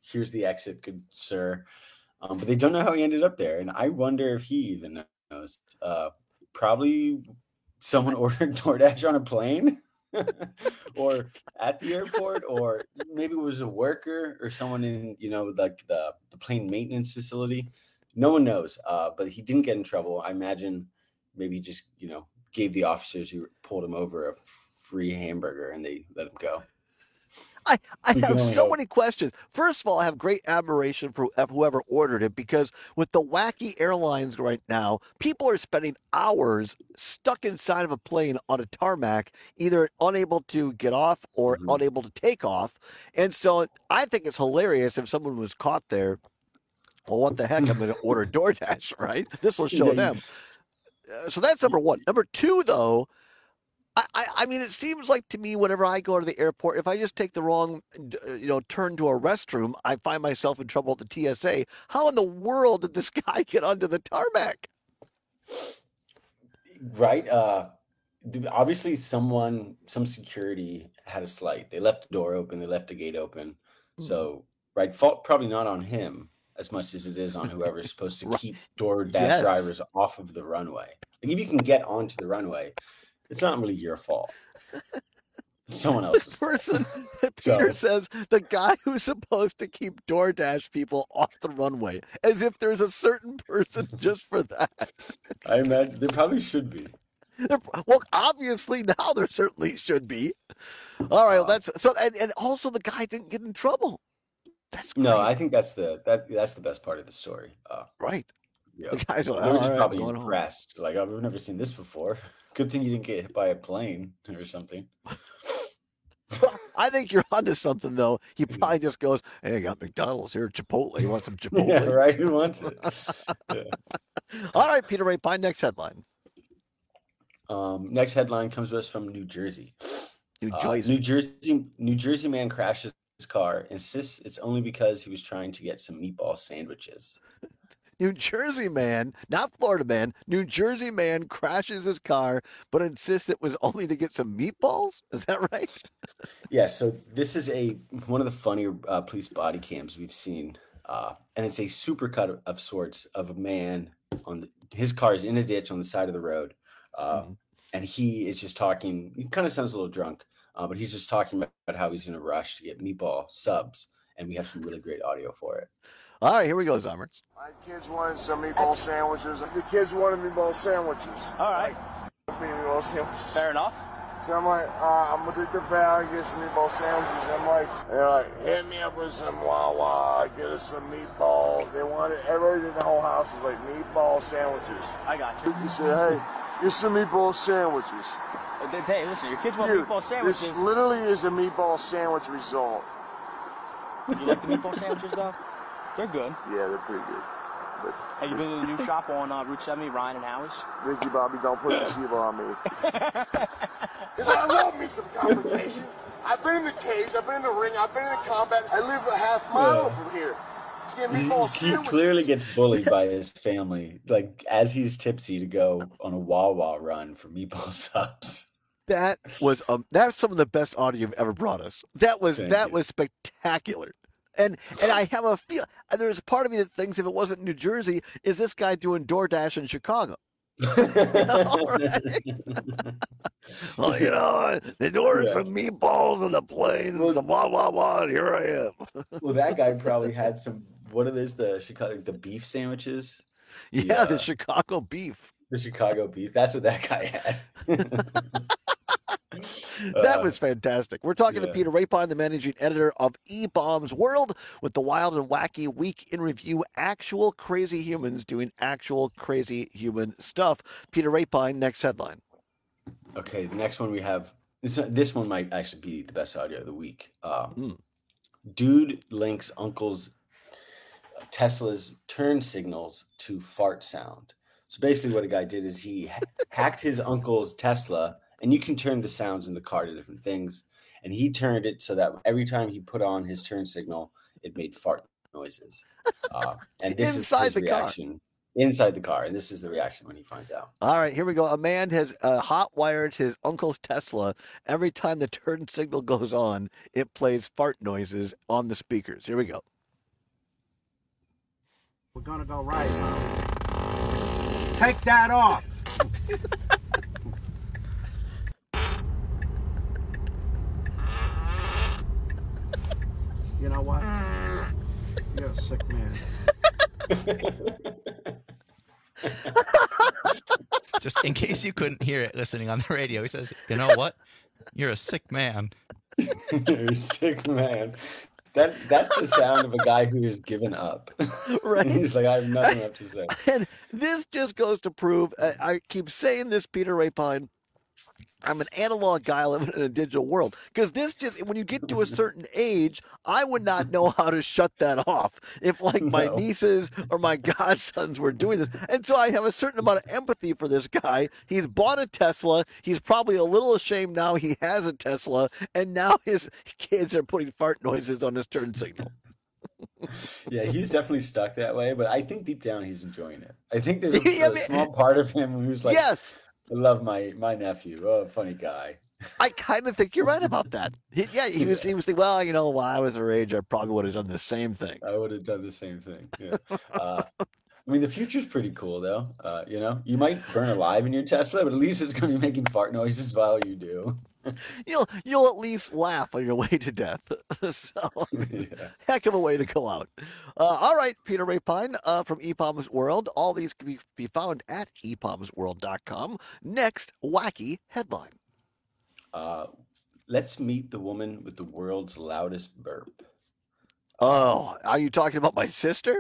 here's the exit, good sir. But they don't know how he ended up there. And I wonder if he even knows. Probably someone ordered DoorDash on a plane or at the airport, or maybe it was a worker or someone in, like the plane maintenance facility. No one knows. But he didn't get in trouble. I imagine maybe he just, gave the officers who pulled him over a free hamburger and they let him go.
I have so many questions. First of all, I have great admiration for whoever ordered it, because with the wacky airlines right now, people are spending hours stuck inside of a plane on a tarmac, either unable to get off or unable to take off. And so I think it's hilarious if someone was caught there. Well, what the heck? I'm going to order DoorDash, right? This will show them. So that's number one. Number two, though, I mean, it seems like to me, whenever I go to the airport, if I just take the wrong, turn to a restroom, I find myself in trouble at the TSA. How in the world did this guy get onto the tarmac?
Right. Obviously, some security had a slight. They left the door open. They left the gate open. So, right, fault probably not on him as much as it is on whoever's supposed to keep DoorDash drivers off of the runway. Like, if you can get onto the runway, it's not really your fault. It's someone else's
person. Peter says the guy who's supposed to keep DoorDash people off the runway, as if there's a certain person just for that.
I imagine there probably should be.
Well, obviously now there certainly should be. All right, well, that's so, and also the guy didn't get in trouble. That's crazy.
No, I think that's the best part of the story.
Right.
Yeah.
The guys are
just probably impressed. Like, I've never seen this before. Good thing you didn't get hit by a plane or something.
I think you're onto something, though. He probably just goes, "Hey, I got McDonald's here, Chipotle. You want some Chipotle?"
Yeah, right. Who wants it? Yeah.
All right, Peter Rapine, next headline.
Next headline comes to us from New Jersey. New Jersey man crashes his car, insists it's only because he was trying to get some meatball sandwiches.
New Jersey man, not Florida man, New Jersey man crashes his car, but insists it was only to get some meatballs? Is that right?
Yeah, so this is one of the funnier police body cams we've seen. And it's a supercut of sorts of a man his car is in a ditch on the side of the road. And he is just talking, he kind of sounds a little drunk, but he's just talking about how he's in a rush to get meatball subs. And we have some really great audio for it.
All right, here we go, Zommers.
My kids wanted some meatball sandwiches. The kids wanted meatball sandwiches.
All right.
Meatball sandwiches.
Fair enough.
So I'm like, I'm going to take the value, get some meatball sandwiches. I'm like, they're like, hit me up with some Wawa, get us some meatball. They wanted, everybody in the whole house is like, meatball sandwiches.
I got you.
You said, hey, get some meatball sandwiches.
Hey, listen, your kids want meatball sandwiches.
This literally is a meatball sandwich result.
You like the meatball sandwiches, though? They're good.
Yeah, they're pretty good. But
hey, you been to the new shop on Route 70, Ryan and Howie's?
Ricky Bobby, don't put the seal on me. Because I love me some confrontation. I've been in the cage, I've been in the ring, I've been in the combat. I live a half mile from here.
He clearly gets bullied by his family, like as he's tipsy to go on a Wawa run for meatball subs.
That was that's some of the best audio you've ever brought us. That was spectacular. And I have a feel. There's a part of me that thinks if it wasn't New Jersey, is this guy doing DoorDash in Chicago? Well, they ordered some meatballs on the plane, some wah, and here I am.
Well, that guy probably had some. What are those? The beef sandwiches?
Yeah, the Chicago beef.
The Chicago beef. That's what that guy had.
That was fantastic. We're talking to Peter Rapine, the managing editor of E-Bombs World, with the wild and wacky week in review, actual crazy humans doing actual crazy human stuff. Peter Rapine, next headline.
Okay, the next one we have, this one might actually be the best audio of the week. Dude links uncle's Tesla's turn signals to fart sound. So basically what a guy did is he hacked his uncle's Tesla, and you can turn the sounds in the car to different things. And he turned it so that every time he put on his turn signal, it made fart noises. And this
inside
is his
the
reaction.
car.
Inside the car. And this is the reaction when he finds out.
All right, here we go. A man has hot-wired his uncle's Tesla. Every time the turn signal goes on, it plays fart noises on the speakers. Here we go.
We're gonna go right, Molly. Take that off. You know what? You're a sick man.
Just in case you couldn't hear it listening on the radio, he says, "You know what? You're a sick man."
You're a sick man. That's the sound of a guy who has given up.
Right?
He's like, I have nothing left to say.
And this just goes to prove, I keep saying this, Peter Rapine, I'm an analog guy living in a digital world. Because this just, when you get to a certain age, I would not know how to shut that off if, like, my nieces or my godsons were doing this. And so I have a certain amount of empathy for this guy. He's bought a Tesla. He's probably a little ashamed now he has a Tesla. And now his kids are putting fart noises on his turn signal.
Yeah, he's definitely stuck that way. But I think deep down he's enjoying it. I think there's a small part of him who's like,
yes.
I love my nephew. Oh, funny guy.
I kind of think you're right about that. He was thinking, well, you know, while I was her age, I probably would have done the same thing.
I would have done the same thing. Yeah. I mean, the future's pretty cool, though. You know, you might burn alive in your Tesla, but at least it's going to be making fart noises while you do.
You'll at least laugh on your way to death. So, heck of a way to go out. All right, Peter Rapine from ePalms World. All these can be found at epalmsworld.com. Next, wacky headline.
Let's meet the woman with the world's loudest burp.
Oh, are you talking about my sister?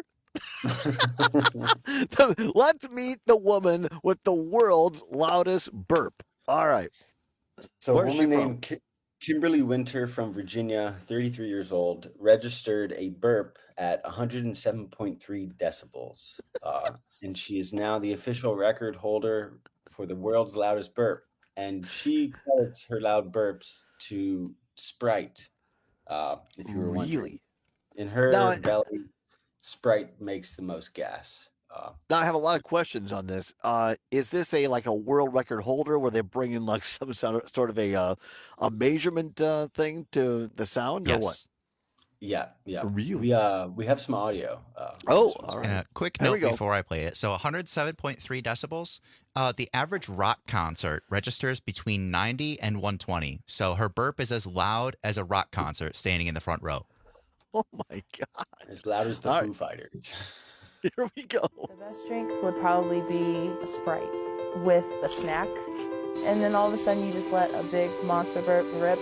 Let's meet the woman with the world's loudest burp. All right.
So
Where's
a woman
she
named Kimberly Winter from Virginia, 33 years old, registered a burp at 107.3 decibels. And she is now the official record holder for the world's loudest burp. And she credits her loud burps to Sprite, if you were wondering.
Really?
In her belly, Sprite makes the most gas.
Now I have a lot of questions on this. Is this a world record holder where they bring in like some sort of a measurement thing to the sound, or what?
Yeah.
Really?
We have some audio.
All right.
And a quick note before I play it. So 107.3 decibels. The average rock concert registers between 90 and 120. So her burp is as loud as a rock concert standing in the front row.
Oh my God!
As loud as the Foo Fighters.
Here we go.
The best drink would probably be a Sprite with a snack. And then all of a sudden you just let a big monster burp rip.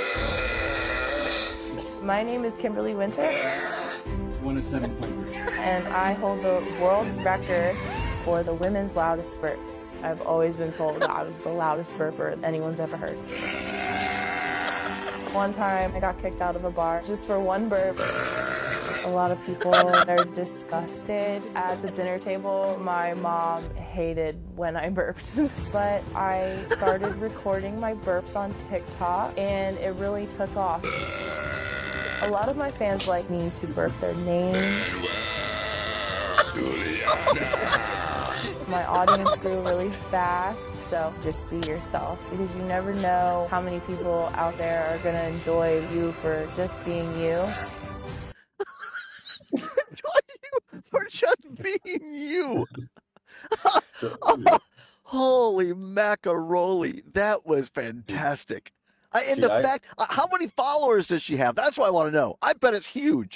My name is Kimberly Winter.
107.3.
And I hold the world record for the women's loudest burp. I've always been told that I was the loudest burper anyone's ever heard. One time I got kicked out of a bar just for one burp. A lot of people are disgusted at the dinner table. My mom hated when I burped, but I started recording my burps on TikTok and it really took off. A lot of my fans like me to burp their name. My audience grew really fast, so just be yourself because you never know how many people out there are going to enjoy you for just being you.
For just being you. Holy macaroni. That was fantastic. How many followers does she have? That's what I want to know. I bet it's huge.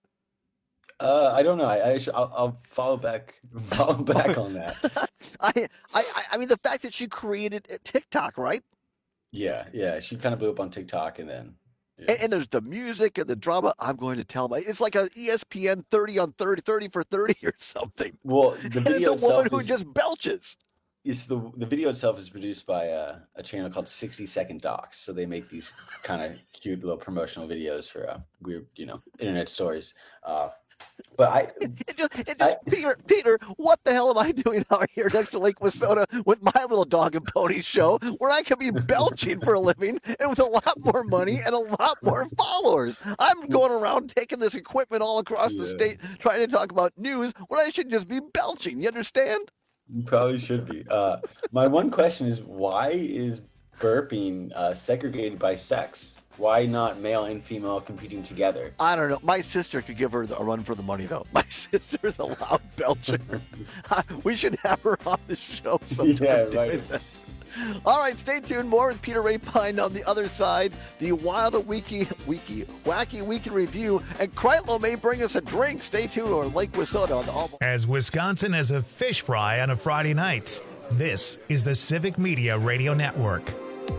I don't know. I'll follow back on that.
I mean, the fact that she created TikTok, right?
Yeah. She kind of blew up on TikTok and then.
Yeah. And there's the music and the drama. I'm going to tell my. It's like a ESPN 30 on 30, 30 for 30 or something.
Well, the video
it's a woman who just belches.
It's the video itself is produced by a channel called 60 Second Docs. So they make these kind of cute little promotional videos for weird, internet stories. But
Peter, what the hell am I doing out here next to Lake Wissota with my little dog and pony show where I could be belching for a living and with a lot more money and a lot more followers? I'm going around taking this equipment all across the state trying to talk about news when I should just be belching. You understand?
You probably should be. My one question is, why is burping segregated by sex? Why not male and female competing together?
I don't know. My sister could give her a run for the money, though. My sister's a loud belcher. We should have her on the show sometime.
Yeah, right.
All right, stay tuned. More with Peter Rapine on the other side. The Wild Wacky Week in Review. And Kreitlow may bring us a drink. Stay tuned, or Lake Wissota on the All.
As Wisconsin has a fish fry on a Friday night, this is the Civic Media Radio Network.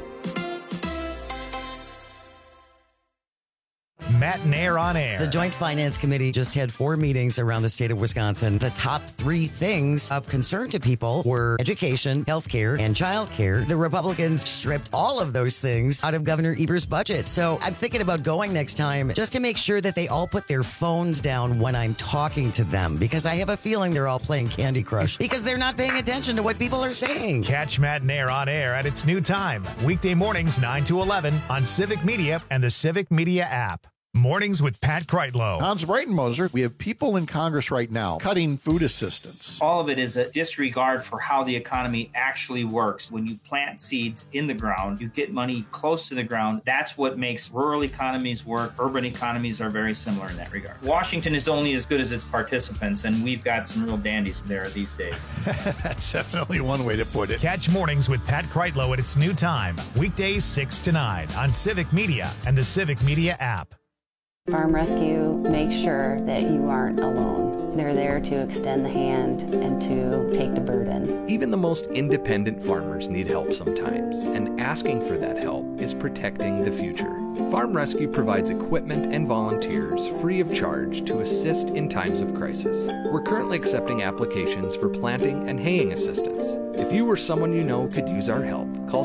Matt and Air on Air.
The Joint Finance Committee just had 4 meetings around the state of Wisconsin. The top 3 things of concern to people were education, healthcare, and childcare. The Republicans stripped all of those things out of Governor Eber's budget. So I'm thinking about going next time just to make sure that they all put their phones down when I'm talking to them, because I have a feeling they're all playing Candy Crush because they're not paying attention to what people are saying.
Catch Matt and Air on Air at its new time, weekday mornings 9 to 11 on Civic Media and the Civic Media app. Mornings with Pat Kreitlow.
Hans Breitenmoser, we have people in Congress right now cutting food assistance.
All of it is a disregard for how the economy actually works. When you plant seeds in the ground, you get money close to the ground. That's what makes rural economies work. Urban economies are very similar in that regard. Washington is only as good as its participants, and we've got some real dandies there these days.
That's definitely one way to put it.
Catch Mornings with Pat Kreitlow at its new time, weekdays 6 to 9 on Civic Media and the Civic Media app.
Farm Rescue makes sure that you aren't alone. They're there to extend the hand and to take the burden.
Even the most independent farmers need help sometimes, and asking for that help is protecting the future. Farm Rescue provides equipment and volunteers free of charge to assist in times of crisis. We're currently accepting applications for planting and haying assistance. If you or someone you know could use our help, call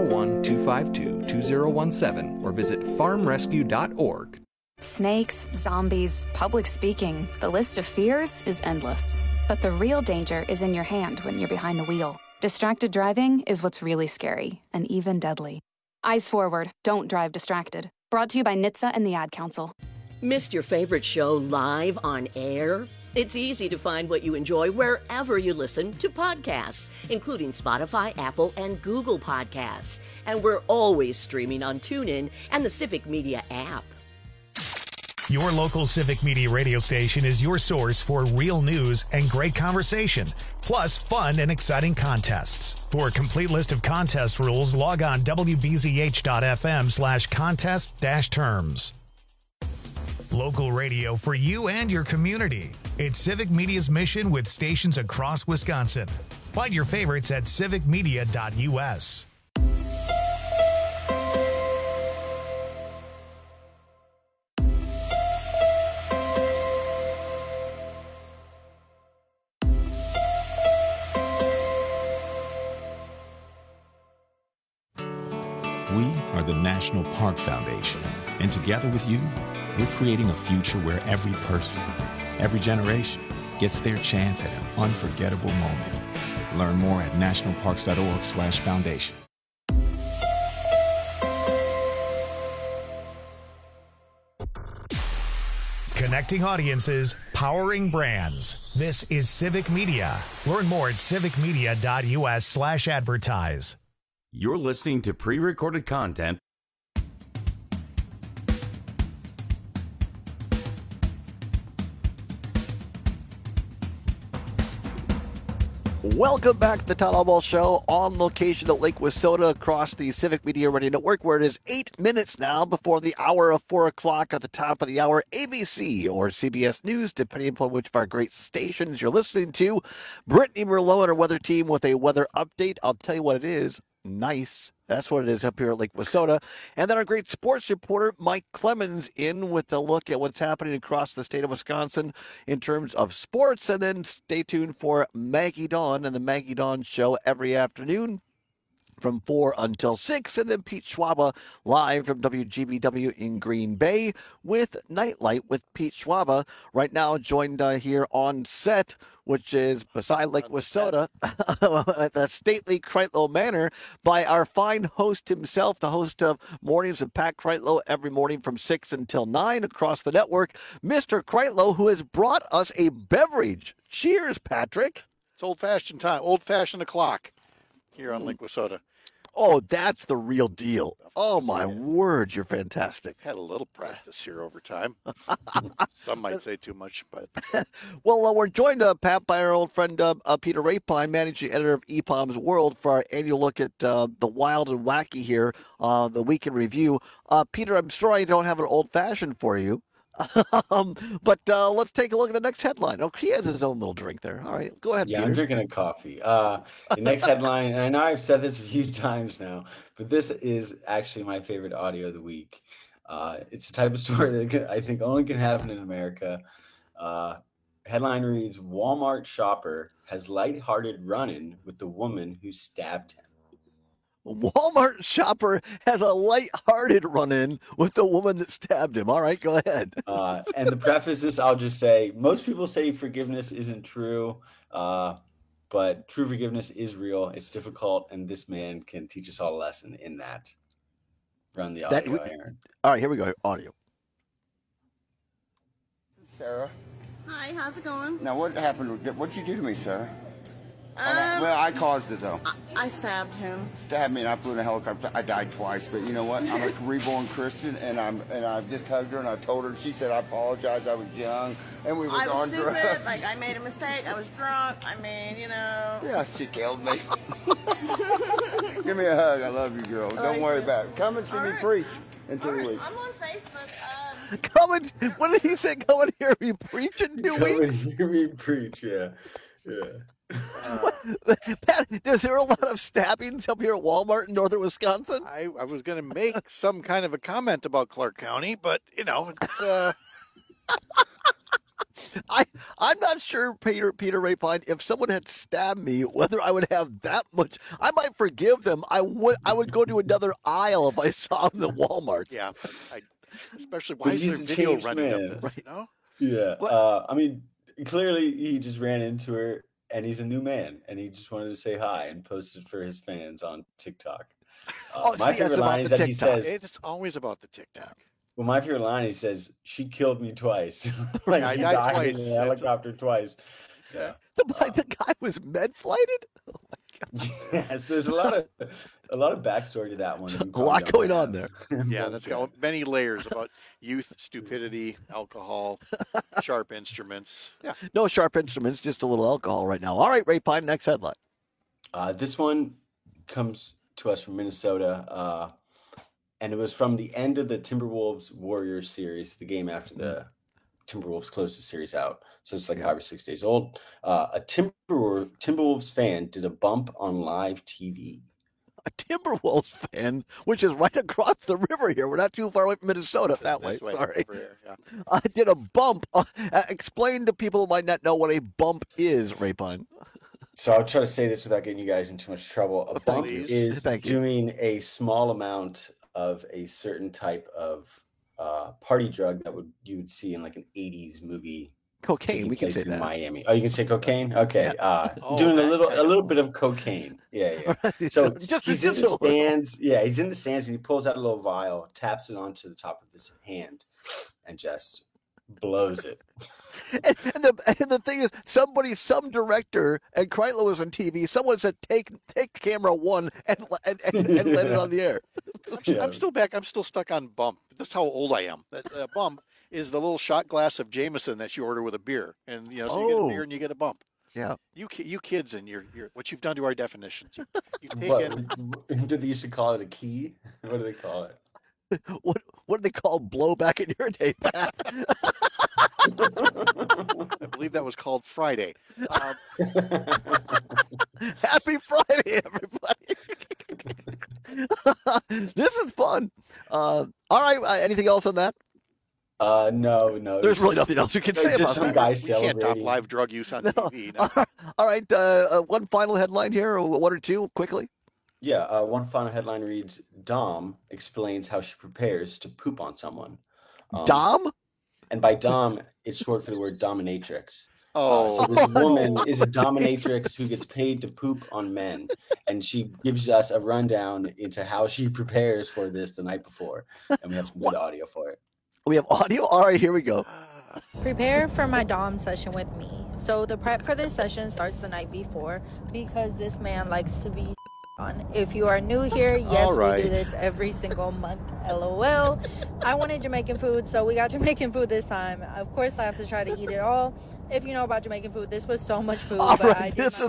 701-252-2017 or visit farmrescue.org.
Snakes, zombies, public speaking. The list of fears is endless. But the real danger is in your hand when you're behind the wheel. Distracted driving is what's really scary and even deadly. Eyes forward. Don't drive distracted. Brought to you by NHTSA and the Ad Council.
Missed your favorite show live on air? It's easy to find what you enjoy wherever you listen to podcasts, including Spotify, Apple, and Google Podcasts. And we're always streaming on TuneIn and the Civic Media app.
Your local Civic Media radio station is your source for real news and great conversation, plus fun and exciting contests. For a complete list of contest rules, log on wbzh.fm/contest-terms. Local radio for you and your community. It's Civic Media's mission with stations across Wisconsin. Find your favorites at civicmedia.us.
We are the National Park Foundation, and together with you, we're creating a future where every person, every generation, gets their chance at an unforgettable moment. Learn more at nationalparks.org/foundation.
Connecting audiences, powering brands. This is Civic Media. Learn more at civicmedia.us/advertise.
You're listening to pre-recorded content.
Welcome back to the Town Hall Ball Show on location at Lake Wissota across the Civic Media Radio Network, where it is 8 minutes now before the hour of 4 o'clock. At the top of the hour, ABC or CBS News, depending upon which of our great stations you're listening to. Brittany Merlot and our weather team with a weather update. I'll tell you what it is. Nice. That's what it is up here at Lake Wissota. And then our great sports reporter, Mike Clemens, in with a look at what's happening across the state of Wisconsin in terms of sports. And then stay tuned for Maggie Dawn and the Maggie Dawn Show every afternoon from 4 until 6. And then Pete Schwaba live from WGBW in Green Bay with Nightlight with Pete Schwaba. Right now joined here on set, which is beside Lake Wissota at the stately Kreitlow Manor, by our fine host himself, the host of Mornings with Pat Kreitlow every morning from 6 until 9 across the network, Mr. Kreitlow, who has brought us a beverage. Cheers, Patrick.
It's old-fashioned time, old-fashioned o'clock here on Lake Wissota.
Oh, that's the real deal. Oh, my word, you're fantastic.
Had a little practice here over time. Some might say too much, but
well, we're joined, Pat, by our old friend Peter Rapine, managing editor of EPOM's World, for our annual look at the wild and wacky here, the week in review. Peter, I'm sorry I don't have an old-fashioned for you. But let's take a look at the next headline. Oh, he has his own little drink there. All right, go ahead,
Yeah,
Peter.
I'm drinking a coffee. The next headline, and I know I've said this a few times now, but this is actually my favorite audio of the week. It's a type of story that I think only can happen in America. Headline reads, Walmart shopper has lighthearted run-in with the woman who stabbed him.
Walmart shopper has a light-hearted run-in with the woman that stabbed him. All right, go ahead.
And to preface this, I'll just say, most people say forgiveness isn't true, but true forgiveness is real. It's difficult, and this man can teach us all a lesson in that. Run the audio, Aaron.
All right, here we go. Audio.
Sarah.
Hi, how's it going?
Now, what happened? What'd you do to me, Sarah? Well, I caused it, though.
I stabbed him.
Stabbed me, and I flew in a helicopter. I died twice, but you know what? I'm a reborn Christian, and I just hugged her, and I told her. She said, I apologize. I was young, and we were
I was
on
stupid.
drugs.
Like, I made a mistake. I was drunk. I mean, you know.
Yeah, she killed me. Give me a hug. I love you, girl. Don't worry about it. Come and see me preach in 2 weeks.
I'm on Facebook.
Come and, what did he say? Come and hear me preach in 2 weeks?
Come and hear me preach, yeah.
Pat, is there a lot of stabbings up here at Walmart in northern Wisconsin?
I was going to make some kind of a comment about Clark County, but, you know, it's...
I'm not sure, Peter Rapine, if someone had stabbed me, whether I would have that much. I might forgive them. I would go to another aisle if I saw them at Walmart.
Yeah, especially why is there video running of this? You know?
Yeah, I mean, clearly he just ran into her, and he's a new man, and he just wanted to say hi and posted for his fans on TikTok. My favorite line is that he says,
it's always about the TikTok.
Well, my favorite line, he says, she killed me twice. Like,
I
he
died
died
twice.
in a helicopter twice. Yeah.
The guy was med-flighted? Oh my God.
Yes, there's a lot of backstory to that one.
A lot going on there.
Yeah, that's got many layers about youth, stupidity, alcohol, sharp instruments. Yeah.
No sharp instruments, just a little alcohol right now. All right, Rapine, next headline.
This one comes to us from Minnesota, and it was from the end of the Timberwolves Warriors series, the game after the Timberwolves closed the series out. So it's like 5 or 6 days old. A Timberwolves fan did a bump on live TV.
A Timberwolves fan, which is right across the river here. We're not too far away from Minnesota that way. Sorry.
Here, yeah.
I did a bump. Explain to people who might not know what a bump is, Rapine.
So I'll try to say this without getting you guys in too much trouble. A bump is doing a small amount of a certain type of party drug that you would see in like an 80s movie.
Cocaine, we can say
in
that.
Miami. Oh, you can say cocaine? Okay.
Yeah.
Doing a little bit of cocaine. Yeah. So he's in the stands. Yeah, he's in the stands, and he pulls out a little vial, taps it onto the top of his hand, and just blows it.
And the thing is, some director, and Kreitler was on TV, someone said, take camera one and let it on the air.
I'm still back. I'm still stuck on bump. That's how old I am. That bump is the little shot glass of Jameson that you order with a beer. And, you know, so you get a beer and you get a bump.
Yeah.
You kids and your what you've done to our definitions. You take
What, do they used to call it a key? What do they call it?
What do they call blowback in your day, Pat?
I believe that was called Friday.
Happy Friday, everybody. This is fun. All right. Anything else on that?
No.
There's really nothing else you can say about
some
that.
guy
You can't top
celebrating.
live drug use on TV. No.
All right. One final headline here, or one or two, quickly.
Yeah, one final headline reads, Dom explains how she prepares to poop on someone.
Dom?
And by Dom, it's short for the word dominatrix.
Oh.
So this woman is a dominatrix who gets paid to poop on men. And she gives us a rundown into how she prepares for this the night before. And we have some good audio for it.
We have audio? All right, here we go.
Prepare for my Dom session with me. So the prep for this session starts the night before because this man likes to be If you are new here, yes,
right.
we do this every single month. LOL. I wanted Jamaican food, so we got Jamaican food this time. Of course, I have to try to eat it all. If you know about Jamaican food, this was so much food.
All
but
right,
I did
this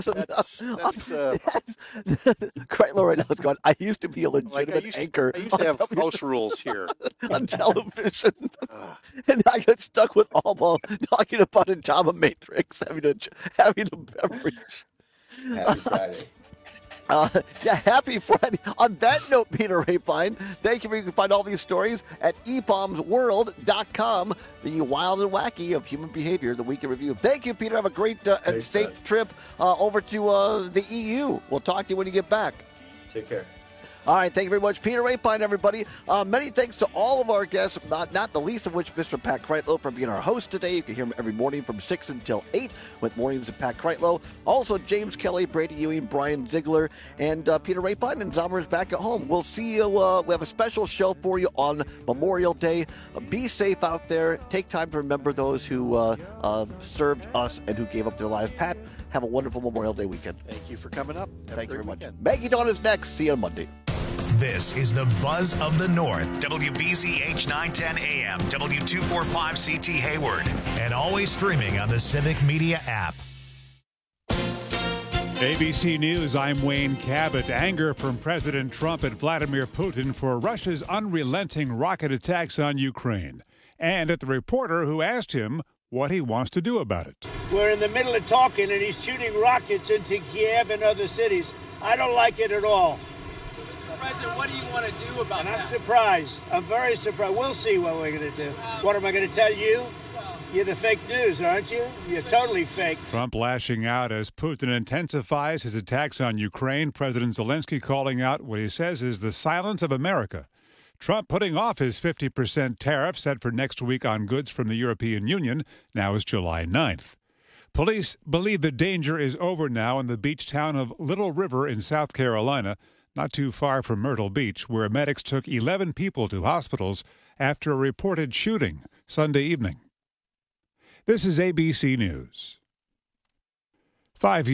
not.
is Kreitlow right now is going, I used to be a legitimate anchor.
I used to have house rules here.
On television. And I got stuck with Alma talking about a dominatrix having a beverage.
Happy Friday.
Happy Friday. On that note, Peter Rapine, thank you. You can find all these stories at ebombsworld.com, the wild and wacky of human behavior, the week in review. Thank you, Peter. Have a great and safe trip over to the EU. We'll talk to you when you get back.
Take care.
All right, thank you very much, Peter Rapine, everybody. Many thanks to all of our guests, not the least of which Mr. Pat Kreitlow for being our host today. You can hear him every morning from 6 until 8 with Mornings with Pat Kreitlow. Also, James Kelly, Brady Ewing, Brian Ziegler, and Peter Rapine, and Zomer is back at home. We'll see you. We have a special show for you on Memorial Day. Be safe out there. Take time to remember those who served us and who gave up their lives. Pat, have a wonderful Memorial Day weekend.
Thank you for coming up.
Thank you very much. Maggie Dawn is next. See you on Monday.
This is the Buzz of the North, WBZH 910 AM, W245CT Hayward, and always streaming on the Civic Media app.
ABC News, I'm Wayne Cabot. Anger from President Trump at Vladimir Putin for Russia's unrelenting rocket attacks on Ukraine, and at the reporter who asked him what he wants to do about it.
We're in the middle of talking, and he's shooting rockets into Kiev and other cities. I don't like it at all.
President, what do you want to do about that?
I'm surprised. I'm very surprised. We'll see what we're going to do. What am I going to tell you? You're the fake news, aren't you? You're totally fake.
Trump lashing out as Putin intensifies his attacks on Ukraine. President Zelensky calling out what he says is the silence of America. Trump putting off his 50% tariff set for next week on goods from the European Union. Now is July 9th. Police believe the danger is over now in the beach town of Little River in South Carolina, not too far from Myrtle Beach, where medics took 11 people to hospitals after a reported shooting Sunday evening. This is ABC News. 5